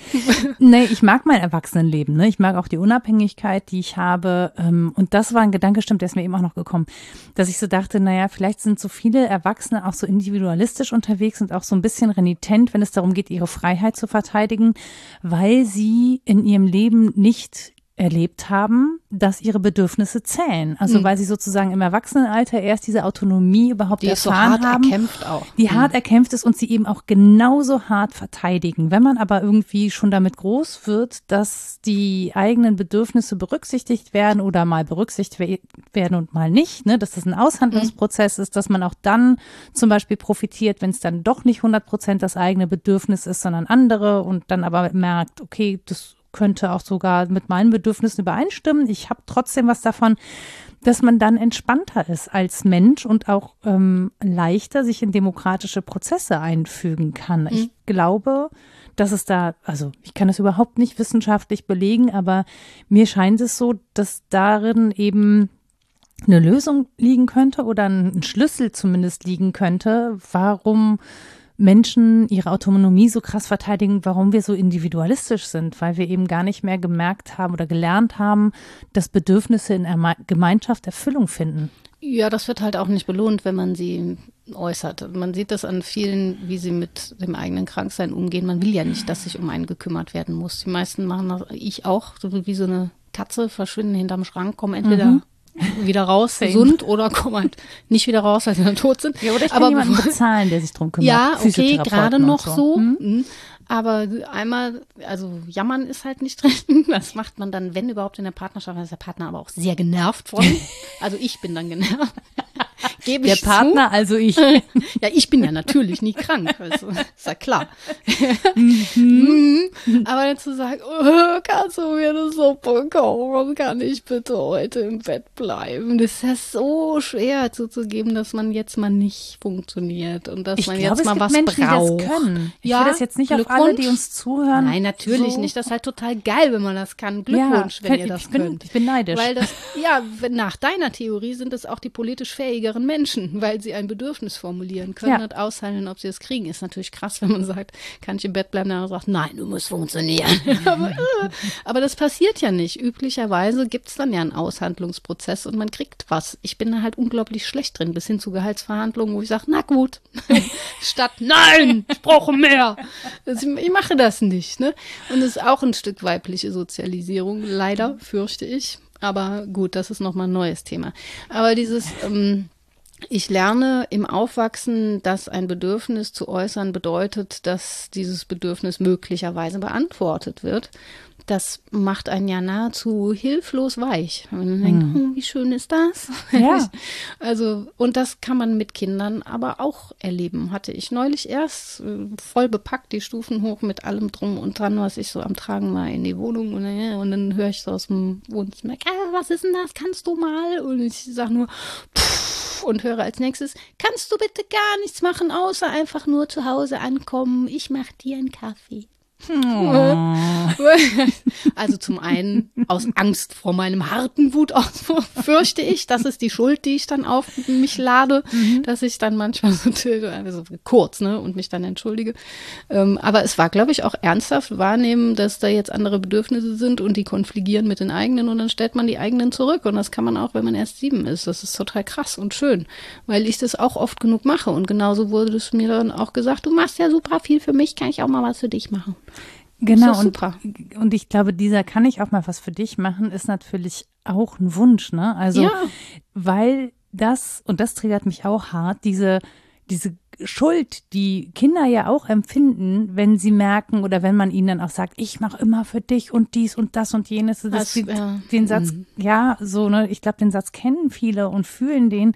ich mag mein Erwachsenenleben, ne? Ich mag auch die Unabhängigkeit, die ich habe. Und das war ein Gedanke, stimmt, der ist mir eben auch noch gekommen, dass ich so dachte, naja, vielleicht sind so viele Erwachsene auch so individualistisch unterwegs und auch so ein bisschen renitent, wenn es darum geht, ihre Freiheit zu verteidigen, weil sie in ihrem Leben nicht erlebt haben, dass ihre Bedürfnisse zählen. Also weil sie sozusagen im Erwachsenenalter erst diese Autonomie überhaupt erfahren haben. Die erkämpft auch. Die hart erkämpft ist und sie eben auch genauso hart verteidigen. Wenn man aber irgendwie schon damit groß wird, dass die eigenen Bedürfnisse berücksichtigt werden oder mal berücksichtigt werden und mal nicht, ne, dass das ein Aushandlungsprozess ist, dass man auch dann zum Beispiel profitiert, wenn es dann doch nicht 100% das eigene Bedürfnis ist, sondern andere und dann aber merkt, okay, das könnte auch sogar mit meinen Bedürfnissen übereinstimmen. Ich habe trotzdem was davon, dass man dann entspannter ist als Mensch und auch leichter sich in demokratische Prozesse einfügen kann. Ich glaube, dass es da, also ich kann es überhaupt nicht wissenschaftlich belegen, aber mir scheint es so, dass darin eben eine Lösung liegen könnte oder ein Schlüssel zumindest liegen könnte, warum Menschen ihre Autonomie so krass verteidigen, warum wir so individualistisch sind, weil wir eben gar nicht mehr gemerkt haben oder gelernt haben, dass Bedürfnisse in der Gemeinschaft Erfüllung finden. Ja, das wird halt auch nicht belohnt, wenn man sie äußert. Man sieht das an vielen, wie sie mit dem eigenen Kranksein umgehen. Man will ja nicht, dass sich um einen gekümmert werden muss. Die meisten machen das, ich auch, so wie so eine Katze, verschwinden hinterm Schrank, kommen entweder wieder raus, gesund, oder kommen halt nicht wieder raus, weil sie dann tot sind. Ja, oder ich kann jemanden bezahlen, der sich drum kümmert. Ja, okay, gerade noch so. Aber einmal, also jammern ist halt nicht drin. Das macht man dann, wenn überhaupt, in der Partnerschaft. Da ist der Partner aber auch sehr genervt von. Also ich bin dann genervt. Gebe ich der Partner, zu. Also ich. Ja, ich bin ja natürlich nie krank. Also, ist ja klar. Aber dann zu sagen, kannst du mir eine Suppe kochen? Kann ich bitte heute im Bett bleiben? Das ist ja so schwer zuzugeben, dass man jetzt mal nicht funktioniert und dass man jetzt mal was Menschen, braucht. Die das können. Ich will das jetzt nicht auf alle, die uns zuhören. Nein, natürlich so. Nicht. Das ist halt total geil, wenn man das kann. Glückwunsch, wenn ihr das könnt. Ich bin neidisch. Weil das, nach deiner Theorie sind es auch die politisch fähigeren Menschen, weil sie ein Bedürfnis formulieren können und aushandeln, ob sie es kriegen. Ist natürlich krass, wenn man sagt, kann ich im Bett bleiben? Dann sagt, nein, du musst funktionieren. aber das passiert ja nicht. Üblicherweise gibt es dann ja einen Aushandlungsprozess und man kriegt was. Ich bin da halt unglaublich schlecht drin, bis hin zu Gehaltsverhandlungen, wo ich sage, na gut, statt nein, ich brauche mehr. Ich mache das nicht. Ne? Und es ist auch ein Stück weibliche Sozialisierung, leider, fürchte ich. Aber gut, das ist nochmal ein neues Thema. Aber dieses, ich lerne im Aufwachsen, dass ein Bedürfnis zu äußern bedeutet, dass dieses Bedürfnis möglicherweise beantwortet wird. Das macht einen ja nahezu hilflos weich. Und man denkt, wie schön ist das? Ja. Also, und das kann man mit Kindern aber auch erleben. Hatte ich neulich erst voll bepackt, die Stufen hoch mit allem drum und dran, was ich so am Tragen war in die Wohnung. Und dann höre ich so aus dem Wohnzimmer, was ist denn das? Kannst du mal? Und ich sage nur, und höre als nächstes, kannst du bitte gar nichts machen, außer einfach nur zu Hause ankommen? Ich mache dir einen Kaffee. Also zum einen aus Angst vor meinem harten Wutausbruch fürchte ich, das ist die Schuld, die ich dann auf mich lade, dass ich dann manchmal so kurz, ne, und mich dann entschuldige. Aber es war, glaube ich, auch ernsthaft wahrnehmen, dass da jetzt andere Bedürfnisse sind und die konfligieren mit den eigenen und dann stellt man die eigenen zurück und das kann man auch, wenn man erst 7 ist. Das ist total krass und schön, weil ich das auch oft genug mache und genauso wurde es mir dann auch gesagt, du machst ja super viel für mich, kann ich auch mal was für dich machen. Genau, und ich glaube, dieser kann ich auch mal was für dich machen, ist natürlich auch ein Wunsch, ne? Also, weil das triggert mich auch hart, diese Schuld, die Kinder ja auch empfinden, wenn sie merken oder wenn man ihnen dann auch sagt, ich mache immer für dich und dies und das und jenes. Den Satz, so, ne, ich glaube, den Satz kennen viele und fühlen den.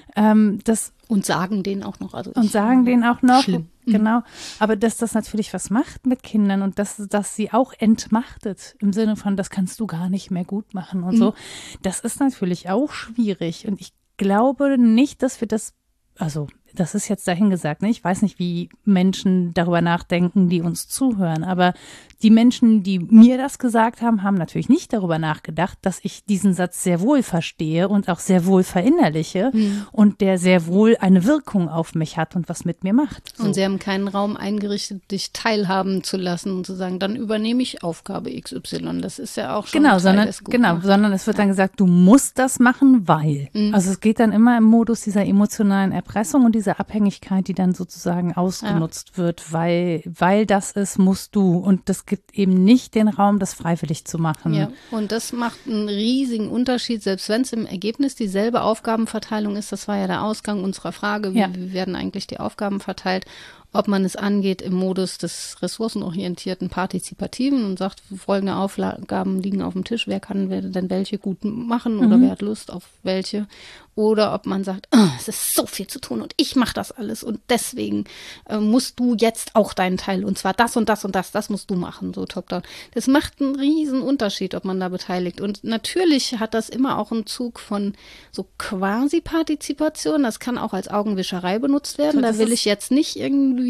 Und sagen den auch noch. Schlimm. Genau, aber dass das natürlich was macht mit Kindern und dass sie auch entmachtet im Sinne von, das kannst du gar nicht mehr gut machen und so, das ist natürlich auch schwierig und ich glaube nicht, dass wir das, also das ist jetzt dahingesagt, ne? Ich weiß nicht, wie Menschen darüber nachdenken, die uns zuhören, aber die Menschen, die mir das gesagt haben, haben natürlich nicht darüber nachgedacht, dass ich diesen Satz sehr wohl verstehe und auch sehr wohl verinnerliche und der sehr wohl eine Wirkung auf mich hat und was mit mir macht. So. Und sie haben keinen Raum eingerichtet, dich teilhaben zu lassen und zu sagen, dann übernehme ich Aufgabe XY. Das ist ja auch schon sondern es wird dann gesagt, du musst das machen, weil. Also es geht dann immer im Modus dieser emotionalen Erpressung und dieser Abhängigkeit, die dann sozusagen ausgenutzt wird, weil das ist, musst du. Und das gibt eben nicht den Raum, das freiwillig zu machen. Ja, und das macht einen riesigen Unterschied, selbst wenn es im Ergebnis dieselbe Aufgabenverteilung ist. Das war ja der Ausgang unserer Frage, wie werden eigentlich die Aufgaben verteilt, ob man es angeht im Modus des ressourcenorientierten Partizipativen und sagt, folgende Aufgaben liegen auf dem Tisch, wer kann denn welche gut machen oder wer hat Lust auf welche. Oder ob man sagt, es ist so viel zu tun und ich mache das alles und deswegen musst du jetzt auch deinen Teil und zwar das und das und das musst du machen, so top-down. Das macht einen riesen Unterschied, ob man da beteiligt. Und natürlich hat das immer auch einen Zug von so Quasi-Partizipation. Das kann auch als Augenwischerei benutzt werden. Da will ich jetzt nicht irgendwie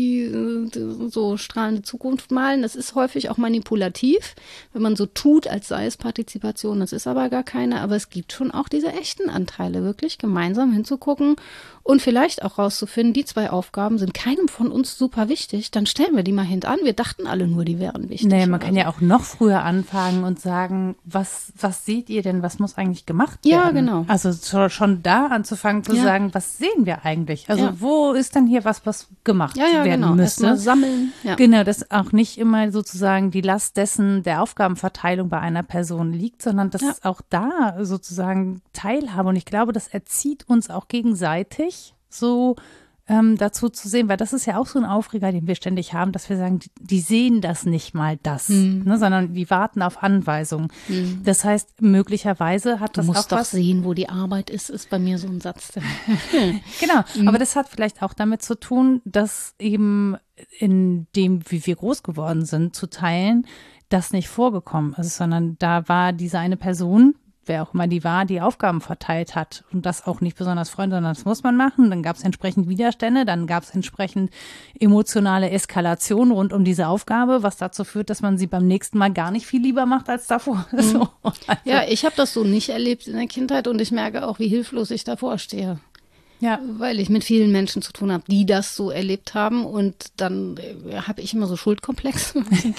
so strahlende Zukunft malen. Das ist häufig auch manipulativ, wenn man so tut, als sei es Partizipation. Das ist aber gar keine. Aber es gibt schon auch diese echten Anteile, wirklich gemeinsam hinzugucken und vielleicht auch rauszufinden, die 2 Aufgaben sind keinem von uns super wichtig, dann stellen wir die mal hintan. Wir dachten alle nur, die wären wichtig. Nee, man kann ja auch noch früher anfangen und sagen, was seht ihr denn, was muss eigentlich gemacht werden? Ja, genau. Also schon da anzufangen zu sagen, was sehen wir eigentlich? Also wo ist denn hier was gemacht werden müsste? Erstmal sammeln. Ja. Genau, dass auch nicht immer sozusagen die Last dessen der Aufgabenverteilung bei einer Person liegt, sondern dass auch da sozusagen Teilhabe. Und ich glaube, das erzieht uns auch gegenseitig so dazu zu sehen, weil das ist ja auch so ein Aufreger, den wir ständig haben, dass wir sagen, die sehen das nicht mal ne, sondern die warten auf Anweisungen. Das heißt, möglicherweise hat das auch was. Du musst doch sehen, wo die Arbeit ist bei mir so ein Satz. Genau, aber das hat vielleicht auch damit zu tun, dass eben in dem, wie wir groß geworden sind, zu teilen, das nicht vorgekommen ist, sondern da war diese eine Person, wer auch immer die war, die Aufgaben verteilt hat und das auch nicht besonders freundlich, sondern das muss man machen. Dann gab es entsprechend Widerstände, dann gab es entsprechend emotionale Eskalation rund um diese Aufgabe, was dazu führt, dass man sie beim nächsten Mal gar nicht viel lieber macht als davor. So. Also. Ja, ich habe das so nicht erlebt in der Kindheit und ich merke auch, wie hilflos ich davor stehe. Ja, weil ich mit vielen Menschen zu tun habe, die das so erlebt haben und dann habe ich immer so Schuldkomplexe.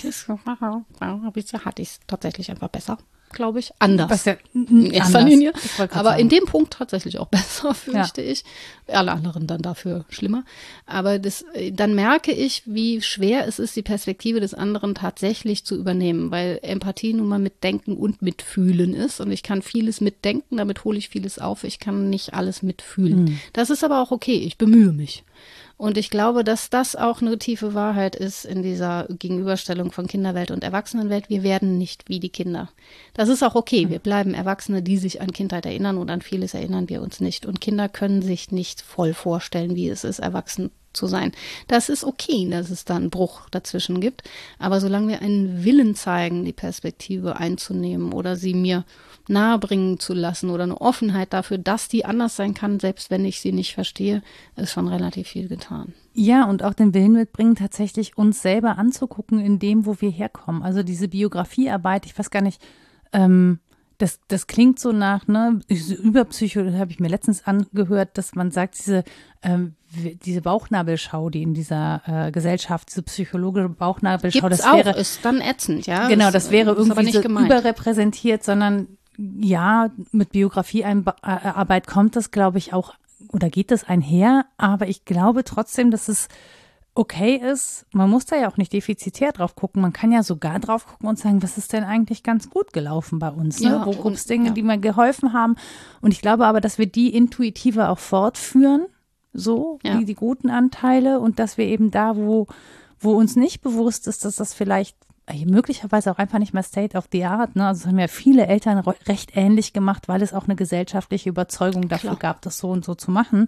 Hatte ich es tatsächlich einfach besser, glaube ich. Anders. In erster Linie. Aber in dem Punkt tatsächlich auch besser, fürchte ich. Alle anderen dann dafür schlimmer. Aber dann merke ich, wie schwer es ist, die Perspektive des anderen tatsächlich zu übernehmen, weil Empathie nun mal mit Denken und Mitfühlen ist. Und ich kann vieles mitdenken, damit hole ich vieles auf. Ich kann nicht alles mitfühlen. Das ist aber auch okay. Ich bemühe mich. Und ich glaube, dass das auch eine tiefe Wahrheit ist in dieser Gegenüberstellung von Kinderwelt und Erwachsenenwelt. Wir werden nicht wie die Kinder. Das ist auch okay. Wir bleiben Erwachsene, die sich an Kindheit erinnern und an vieles erinnern wir uns nicht. Und Kinder können sich nicht voll vorstellen, wie es ist, erwachsen zu sein. Das ist okay, dass es da einen Bruch dazwischen gibt. Aber solange wir einen Willen zeigen, die Perspektive einzunehmen oder sie mir nahebringen zu lassen oder eine Offenheit dafür, dass die anders sein kann, selbst wenn ich sie nicht verstehe, ist schon relativ viel getan. Ja, und auch den Willen mitbringen, tatsächlich uns selber anzugucken in dem, wo wir herkommen. Also diese Biografiearbeit, ich weiß gar nicht, das klingt so nach, ne, über Psychologie habe ich mir letztens angehört, dass man sagt, diese Bauchnabelschau, die in dieser Gesellschaft, diese psychologische Bauchnabelschau, Gibt's das wäre auch, ist dann ätzend, ja. Genau, das wäre irgendwie so gemeint. überrepräsentiert, sondern ja, mit Biografiearbeit kommt das, glaube ich, auch, oder geht das einher, aber ich glaube trotzdem, dass es okay ist. Man muss da ja auch nicht defizitär drauf gucken. Man kann ja sogar drauf gucken und sagen, was ist denn eigentlich ganz gut gelaufen bei uns? Ne? Ja, Wo gibt es Dinge, die mir geholfen haben? Und ich glaube aber, dass wir die intuitiver auch fortführen, so, die guten Anteile, und dass wir eben da, wo uns nicht bewusst ist, dass das vielleicht möglicherweise auch einfach nicht mehr State of the Art, ne? Also es haben ja viele Eltern recht ähnlich gemacht, weil es auch eine gesellschaftliche Überzeugung dafür gab, das so und so zu machen.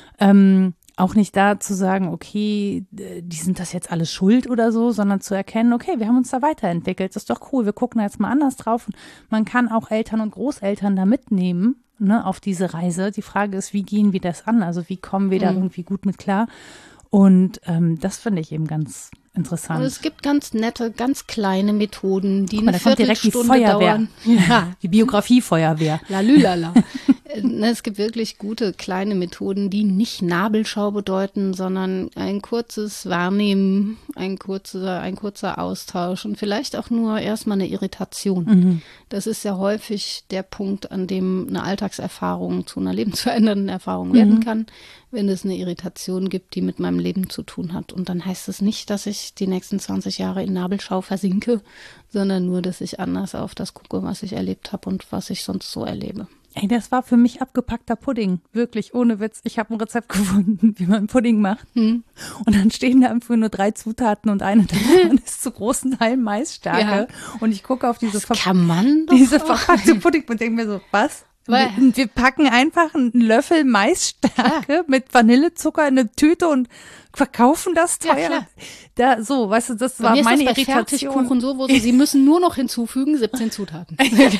Auch nicht da zu sagen, okay, die sind das jetzt alles schuld oder so, sondern zu erkennen, okay, wir haben uns da weiterentwickelt, das ist doch cool, wir gucken da jetzt mal anders drauf. Und man kann auch Eltern und Großeltern da mitnehmen, ne, auf diese Reise. Die Frage ist, wie gehen wir das an? Also wie kommen wir da irgendwie gut mit klar? Und das finde ich eben ganz interessant. Und es gibt ganz nette, ganz kleine Methoden, die eine Viertelstunde dauern. Ja, die Biografiefeuerwehr. Lalülala. Es gibt wirklich gute kleine Methoden, die nicht Nabelschau bedeuten, sondern ein kurzes Wahrnehmen, ein kurzer Austausch und vielleicht auch nur erstmal eine Irritation. Mhm. Das ist ja häufig der Punkt, an dem eine Alltagserfahrung zu einer lebensverändernden Erfahrung werden kann, wenn es eine Irritation gibt, die mit meinem Leben zu tun hat. Und dann heißt es nicht, dass ich die nächsten 20 Jahre in Nabelschau versinke, sondern nur, dass ich anders auf das gucke, was ich erlebt habe und was ich sonst so erlebe. Ey, das war für mich abgepackter Pudding, wirklich, ohne Witz. Ich habe ein Rezept gefunden, wie man Pudding macht. Und dann stehen da einfach nur 3 Zutaten und eine davon ist zu großen Teilen Maisstärke. Ja. Und ich gucke auf diese verpackte Pudding und denke mir so, was? Wir packen einfach einen Löffel Maisstärke mit Vanillezucker in eine Tüte und verkaufen das teuer. Da, so, weißt du, das war meine Irritation. Fertigkuchen so, wo sie müssen nur noch hinzufügen 17 Zutaten.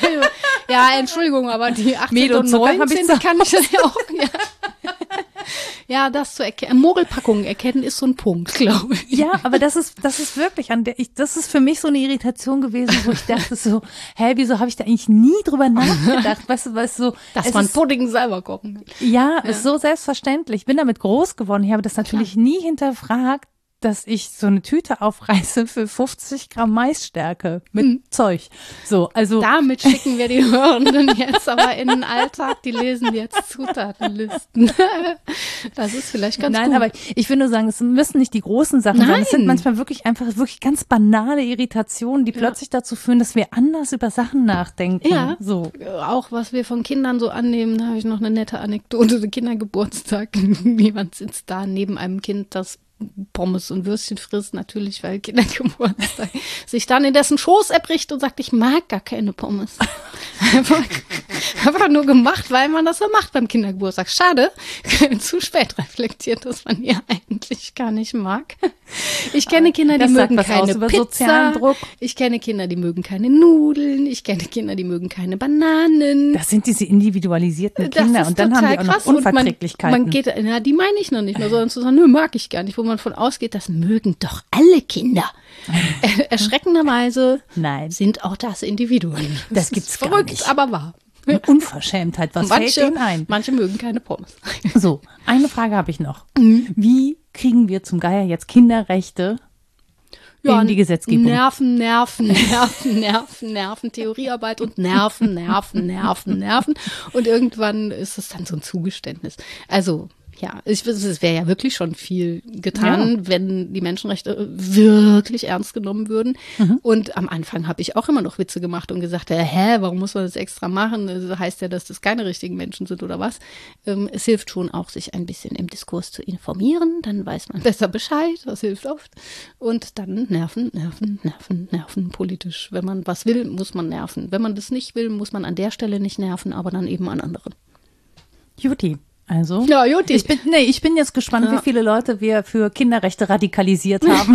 Ja, Entschuldigung, aber die 18 und 19 kann ich das ja auch. Ja, das zu erkennen, Mogelpackungen erkennen ist so ein Punkt, glaube ich. Ja, aber das ist wirklich das ist für mich so eine Irritation gewesen, wo ich dachte so, wieso habe ich da eigentlich nie drüber nachgedacht, weißt du, so. Dass man Pudding selber kochen kann. Ja, ist so selbstverständlich. Ich bin damit groß geworden. Ich habe das natürlich nie hinterfragt, dass ich so eine Tüte aufreiße für 50 Gramm Maisstärke mit Zeug. So, also. Damit schicken wir die Hörenden jetzt aber in den Alltag, die lesen jetzt Zutatenlisten. Das ist vielleicht ganz gut. Nein, aber ich will nur sagen, es müssen nicht die großen Sachen sein. Es sind manchmal wirklich ganz banale Irritationen, die plötzlich dazu führen, dass wir anders über Sachen nachdenken. Ja, so. Auch was wir von Kindern so annehmen, da habe ich noch eine nette Anekdote, Kindergeburtstag. Jemand sitzt da neben einem Kind, das Pommes und Würstchen frisst, natürlich, weil Kindergeburtstag, sich dann in dessen Schoß erbricht und sagt, ich mag gar keine Pommes. Einfach nur gemacht, weil man das so macht beim Kindergeburtstag. Schade, zu spät reflektiert, dass man ja eigentlich gar nicht mag. Ich kenne Kinder, die mögen keine Pizza. Ich kenne Kinder, die mögen keine Nudeln. Ich kenne Kinder, die mögen keine Bananen. Das sind diese individualisierten Kinder. Und dann haben die auch noch Unverträglichkeiten. Die meine ich noch nicht mal, sondern zu sagen, nö, mag ich gar nicht. Wo man von ausgeht, das mögen doch alle Kinder. Erschreckenderweise sind auch das Individuen. Das gibt's gar nicht. Aber wahr. Unverschämtheit, was fällt denen ein? Manche mögen keine Pommes. So, eine Frage habe ich noch. Wie kriegen wir zum Geier jetzt Kinderrechte in die Gesetzgebung? Nerven, Theoriearbeit und Nerven. Und irgendwann ist es dann so ein Zugeständnis. Also, ja, es wäre ja wirklich schon viel getan, wenn die Menschenrechte wirklich ernst genommen würden. Und am Anfang habe ich auch immer noch Witze gemacht und gesagt, warum muss man das extra machen? Das heißt ja, dass das keine richtigen Menschen sind oder was? Es hilft schon auch, sich ein bisschen im Diskurs zu informieren. Dann weiß man besser Bescheid, das hilft oft. Und dann nerven politisch. Wenn man was will, muss man nerven. Wenn man das nicht will, muss man an der Stelle nicht nerven, aber dann eben an anderen. Juti. Also, ja, Jutti. Ich bin jetzt gespannt, wie viele Leute wir für Kinderrechte radikalisiert haben.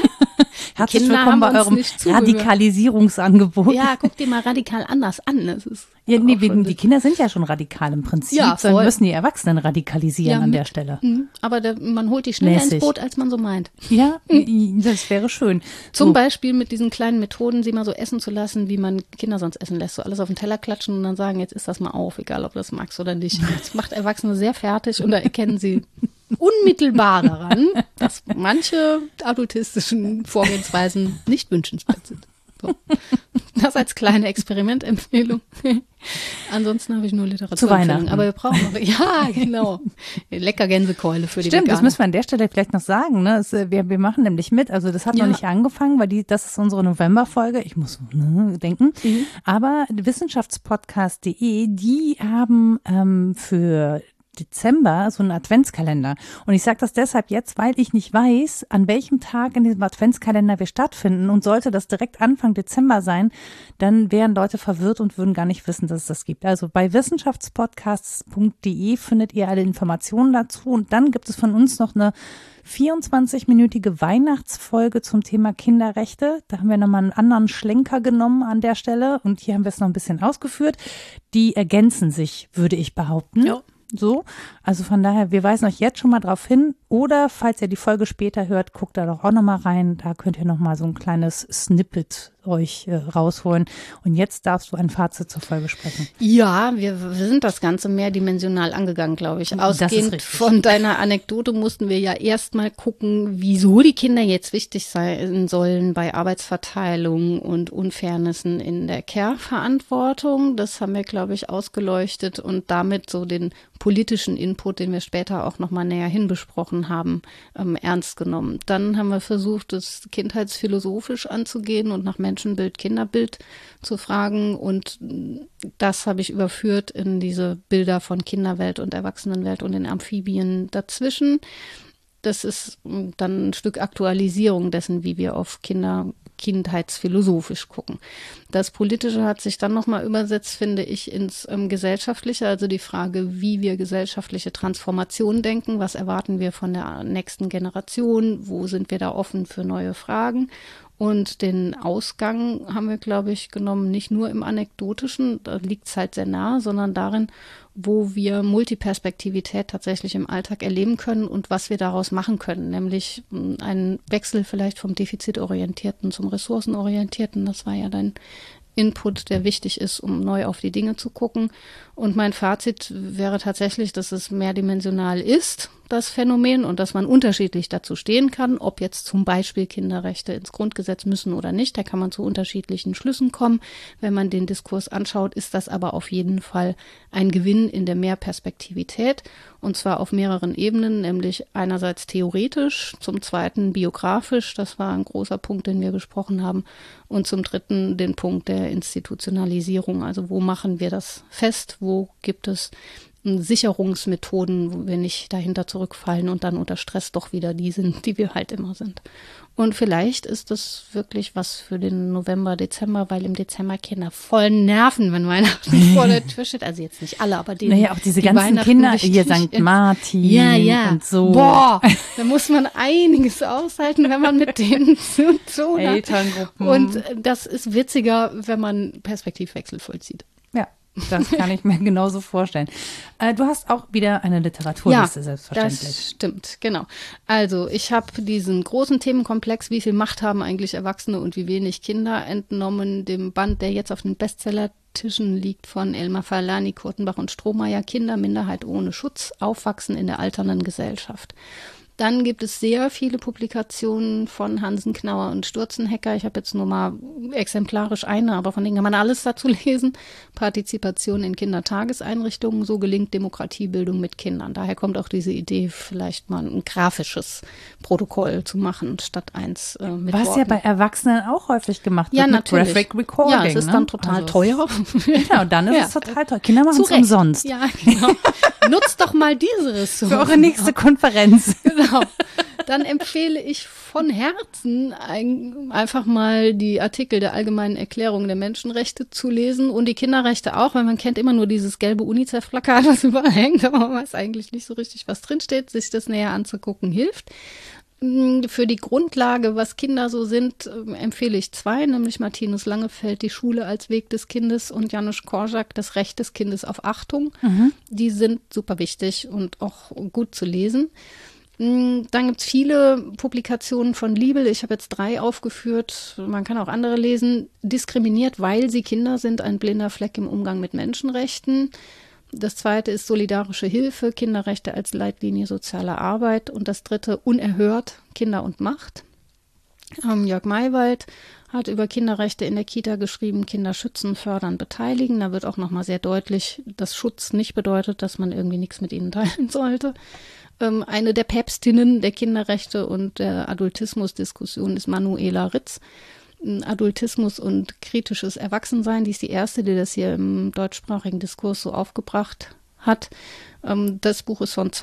Herzlich Kinder willkommen haben bei uns eurem nicht zugehört. Radikalisierungsangebot. Ja, guck dir mal radikal anders an. Das ist Ja, auch schon die Kinder sind ja schon radikal im Prinzip. Ja, Dann voll. müssen die Erwachsenen radikalisieren an der Stelle. Aber man holt die schneller ins Mäßig. Boot, als man so meint. Ja, das wäre schön. Zum So. Beispiel mit diesen kleinen Methoden, sie mal so essen zu lassen, wie man Kinder sonst essen lässt. So alles auf den Teller klatschen und dann sagen, jetzt isst das mal auf, egal ob du das magst oder nicht. Das macht Erwachsene sehr fertig und da erkennen sie unmittelbar daran, dass manche adultistischen Vorgehensweisen nicht wünschenswert sind. So. Das als kleine Experimentempfehlung. Ansonsten habe ich nur Literatur. Zu Weihnachten. Aber wir brauchen noch, ja, genau. Lecker Gänsekeule für die Stimmt, das Veganer. müssen wir an der Stelle vielleicht noch sagen. Ne? Wir machen nämlich mit, also das hat noch nicht angefangen, weil das ist unsere Novemberfolge. Ich muss denken. Aber Wissenschaftspodcast.de, die haben für Dezember so einen Adventskalender. Und ich sage das deshalb jetzt, weil ich nicht weiß, an welchem Tag in diesem Adventskalender wir stattfinden. Und sollte das direkt Anfang Dezember sein, dann wären Leute verwirrt und würden gar nicht wissen, dass es das gibt. Also bei wissenschaftspodcasts.de findet ihr alle Informationen dazu. Und dann gibt es von uns noch eine 24-minütige Weihnachtsfolge zum Thema Kinderrechte. Da haben wir nochmal einen anderen Schlenker genommen an der Stelle. Und hier haben wir es noch ein bisschen ausgeführt. Die ergänzen sich, würde ich behaupten. Ja. So, also von daher, wir weisen euch jetzt schon mal drauf hin. Oder falls ihr die Folge später hört, guckt da doch auch nochmal rein. Da könnt ihr nochmal so ein kleines Snippet euch rausholen. Und jetzt darfst du ein Fazit zur Folge sprechen. Ja, wir sind das Ganze mehrdimensional angegangen, glaube ich. Ausgehend von deiner Anekdote mussten wir ja erstmal gucken, wieso die Kinder jetzt wichtig sein sollen bei Arbeitsverteilung und Unfairnessen in der Care-Verantwortung. Das haben wir, glaube ich, ausgeleuchtet und damit so den politischen Input, den wir später auch nochmal näher hin besprochen haben, ernst genommen. Dann haben wir versucht, das kindheitsphilosophisch anzugehen und nach Menschenbild, Kinderbild zu fragen. Und das habe ich überführt in diese Bilder von Kinderwelt und Erwachsenenwelt und den Amphibien dazwischen. Das ist dann ein Stück Aktualisierung dessen, wie wir auf kindheitsphilosophisch gucken. Das Politische hat sich dann nochmal übersetzt, finde ich, ins Gesellschaftliche, also die Frage, wie wir gesellschaftliche Transformation denken, was erwarten wir von der nächsten Generation, wo sind wir da offen für neue Fragen. Und den Ausgang haben wir, glaube ich, genommen, nicht nur im Anekdotischen, da liegt es halt sehr nah, sondern darin, wo wir Multiperspektivität tatsächlich im Alltag erleben können und was wir daraus machen können, nämlich einen Wechsel vielleicht vom defizitorientierten zum ressourcenorientierten. Das war ja dein Input, der wichtig ist, um neu auf die Dinge zu gucken. Und mein Fazit wäre tatsächlich, dass es mehrdimensional ist, das Phänomen, und dass man unterschiedlich dazu stehen kann, ob jetzt zum Beispiel Kinderrechte ins Grundgesetz müssen oder nicht. Da kann man zu unterschiedlichen Schlüssen kommen. Wenn man den Diskurs anschaut, ist das aber auf jeden Fall ein Gewinn in der Mehrperspektivität, und zwar auf mehreren Ebenen, nämlich einerseits theoretisch, zum zweiten biografisch, das war ein großer Punkt, den wir besprochen haben, und zum dritten den Punkt der Institutionalisierung, also wo machen wir das fest, wo gibt es Sicherungsmethoden, wo wir nicht dahinter zurückfallen und dann unter Stress doch wieder die sind, die wir halt immer sind. Und vielleicht ist das wirklich was für den November, Dezember, weil im Dezember Kinder voll nerven, wenn Weihnachten vor der Tür steht. Also jetzt nicht alle, aber die. Naja, auch diese ganzen Kinder, hier St. Martin und so. Boah, da muss man einiges aushalten, wenn man mit denen zu tun hat. Elterngruppen. Und das ist witziger, wenn man Perspektivwechsel vollzieht. Ja. Das kann ich mir genauso vorstellen. Du hast auch wieder eine Literaturliste, selbstverständlich. Das stimmt, genau. Also ich habe diesen großen Themenkomplex, wie viel Macht haben eigentlich Erwachsene und wie wenig Kinder, entnommen dem Band, der jetzt auf den Bestsellertischen liegt, von Elmar Falani, Kurtenbach und Strohmeier, Kinder, Minderheit ohne Schutz, Aufwachsen in der alternden Gesellschaft. Dann gibt es sehr viele Publikationen von Hansen, Knauer und Sturzenhecker. Ich habe jetzt nur mal exemplarisch eine, aber von denen kann man alles dazu lesen. Partizipation in Kindertageseinrichtungen, so gelingt Demokratiebildung mit Kindern. Daher kommt auch diese Idee, vielleicht mal ein grafisches Protokoll zu machen, statt eins mit Was Worten. Ja bei Erwachsenen auch häufig gemacht wird, Ja, mit natürlich. Graphic Recording. Ja, es ist dann total teuer. Genau, dann ist es total teuer. Kinder machen es Recht. umsonst. Ja, genau. Nutzt doch mal diese Ressourcen. Für eure nächste Konferenz. Genau. dann empfehle ich von Herzen einfach mal die Artikel der Allgemeinen Erklärung der Menschenrechte zu lesen und die Kinderrechte auch, weil man kennt immer nur dieses gelbe UNICEF-Plakat, was überall hängt, aber man weiß eigentlich nicht so richtig, was drinsteht. Sich das näher anzugucken hilft. Für die Grundlage, was Kinder so sind, empfehle ich 2, nämlich Martinus Langefeld, Die Schule als Weg des Kindes und Janusz Korczak, Das Recht des Kindes auf Achtung. Die sind super wichtig und auch gut zu lesen. Dann gibt es viele Publikationen von Liebel. Ich habe jetzt 3 aufgeführt. Man kann auch andere lesen. Diskriminiert, weil sie Kinder sind, ein blinder Fleck im Umgang mit Menschenrechten. Das 2. ist Solidarische Hilfe, Kinderrechte als Leitlinie sozialer Arbeit. Und das 3. Unerhört, Kinder und Macht. Jörg Maywald hat über Kinderrechte in der Kita geschrieben, Kinder schützen, fördern, beteiligen. Da wird auch nochmal sehr deutlich, dass Schutz nicht bedeutet, dass man irgendwie nichts mit ihnen teilen sollte. Eine der Päpstinnen der Kinderrechte und der Adultismusdiskussion ist Manuela Ritz. Adultismus und kritisches Erwachsensein. Die ist die erste, die das hier im deutschsprachigen Diskurs so aufgebracht hat. Das Buch ist von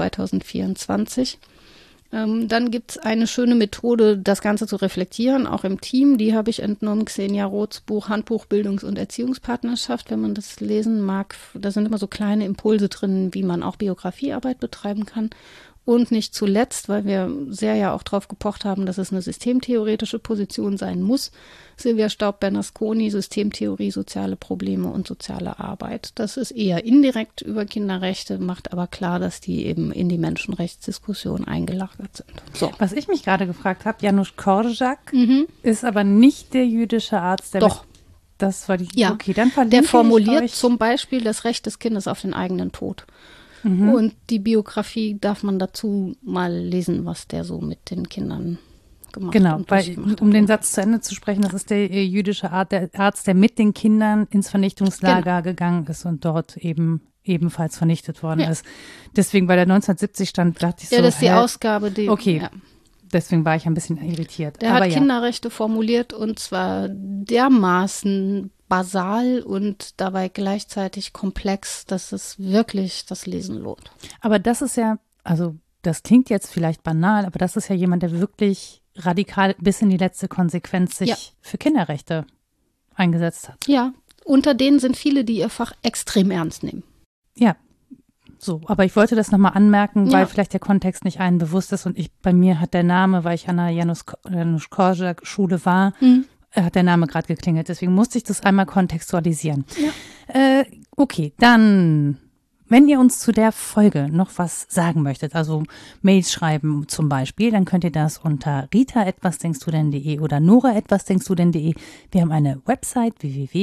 2024. Dann gibt es eine schöne Methode, das Ganze zu reflektieren, auch im Team. Die habe ich entnommen, Xenia Roths Buch Handbuch Bildungs- und Erziehungspartnerschaft. Wenn man das lesen mag, da sind immer so kleine Impulse drin, wie man auch Biografiearbeit betreiben kann. Und nicht zuletzt, weil wir sehr ja auch darauf gepocht haben, dass es eine systemtheoretische Position sein muss, Silvia Staub-Bernasconi, Systemtheorie, soziale Probleme und soziale Arbeit. Das ist eher indirekt über Kinderrechte, macht aber klar, dass die eben in die Menschenrechtsdiskussion eingelagert sind. So. Was ich mich gerade gefragt habe, Janusz Korczak ist aber nicht der jüdische Arzt, der Doch. Das war die. Ja, Okay, dann der formuliert zum Beispiel das Recht des Kindes auf den eigenen Tod. Und die Biografie darf man dazu mal lesen, was der so mit den Kindern gemacht hat. Genau, weil, um den Satz zu Ende zu sprechen, das ist der jüdische Arzt, der mit den Kindern ins Vernichtungslager gegangen ist und dort ebenfalls vernichtet worden ist. Deswegen, weil der 1970 stand, dachte ich so. Ja, das ist die Ausgabe, die. Okay. Ja. Deswegen war ich ein bisschen irritiert. Der hat Kinderrechte formuliert und zwar dermaßen basal und dabei gleichzeitig komplex, dass es wirklich das Lesen lohnt. Aber das ist ja, also das klingt jetzt vielleicht banal, aber das ist ja jemand, der wirklich radikal bis in die letzte Konsequenz sich für Kinderrechte eingesetzt hat. Ja, unter denen sind viele, die ihr Fach extrem ernst nehmen. Ja. So, aber ich wollte das nochmal anmerken, weil vielleicht der Kontext nicht allen bewusst ist und bei mir hat der Name, weil ich an der Janusz Korczak Schule war, hat der Name gerade geklingelt. Deswegen musste ich das einmal kontextualisieren. Ja. Okay, dann, wenn ihr uns zu der Folge noch was sagen möchtet, also Mails schreiben zum Beispiel, dann könnt ihr das unter rita@wasdenkstudenn.de oder nora@wasdenkstudenn.de. Wir haben eine Website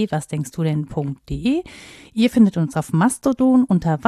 www.wasdenkstudenn.de. Ihr findet uns auf Mastodon unter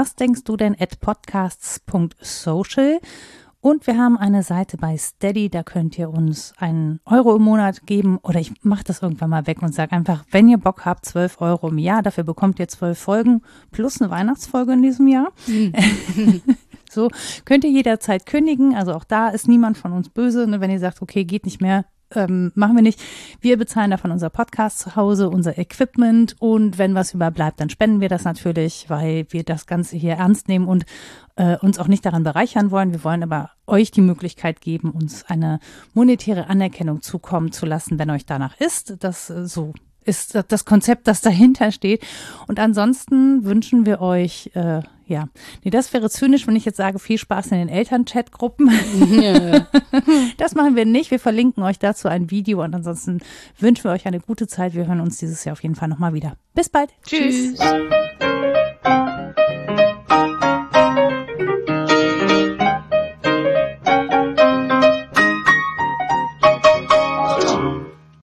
wasdenkstudenn@podcasts.social. Und wir haben eine Seite bei Steady, da könnt ihr uns €1 im Monat geben oder ich mache das irgendwann mal weg und sage einfach, wenn ihr Bock habt, 12 € im Jahr, dafür bekommt ihr 12 Folgen plus eine Weihnachtsfolge in diesem Jahr. So, könnt ihr jederzeit kündigen, also auch da ist niemand von uns böse, ne, wenn ihr sagt, okay, geht nicht mehr, machen wir nicht. Wir bezahlen davon unser Podcast zu Hause, unser Equipment und wenn was überbleibt, dann spenden wir das natürlich, weil wir das Ganze hier ernst nehmen und uns auch nicht daran bereichern wollen. Wir wollen aber euch die Möglichkeit geben, uns eine monetäre Anerkennung zukommen zu lassen, wenn euch danach ist. Das so ist das Konzept, das dahinter steht. Und ansonsten wünschen wir euch, das wäre zynisch, wenn ich jetzt sage, viel Spaß in den Elternchat-Gruppen. Ja. Das machen wir nicht. Wir verlinken euch dazu ein Video und ansonsten wünschen wir euch eine gute Zeit. Wir hören uns dieses Jahr auf jeden Fall nochmal wieder. Bis bald. Tschüss.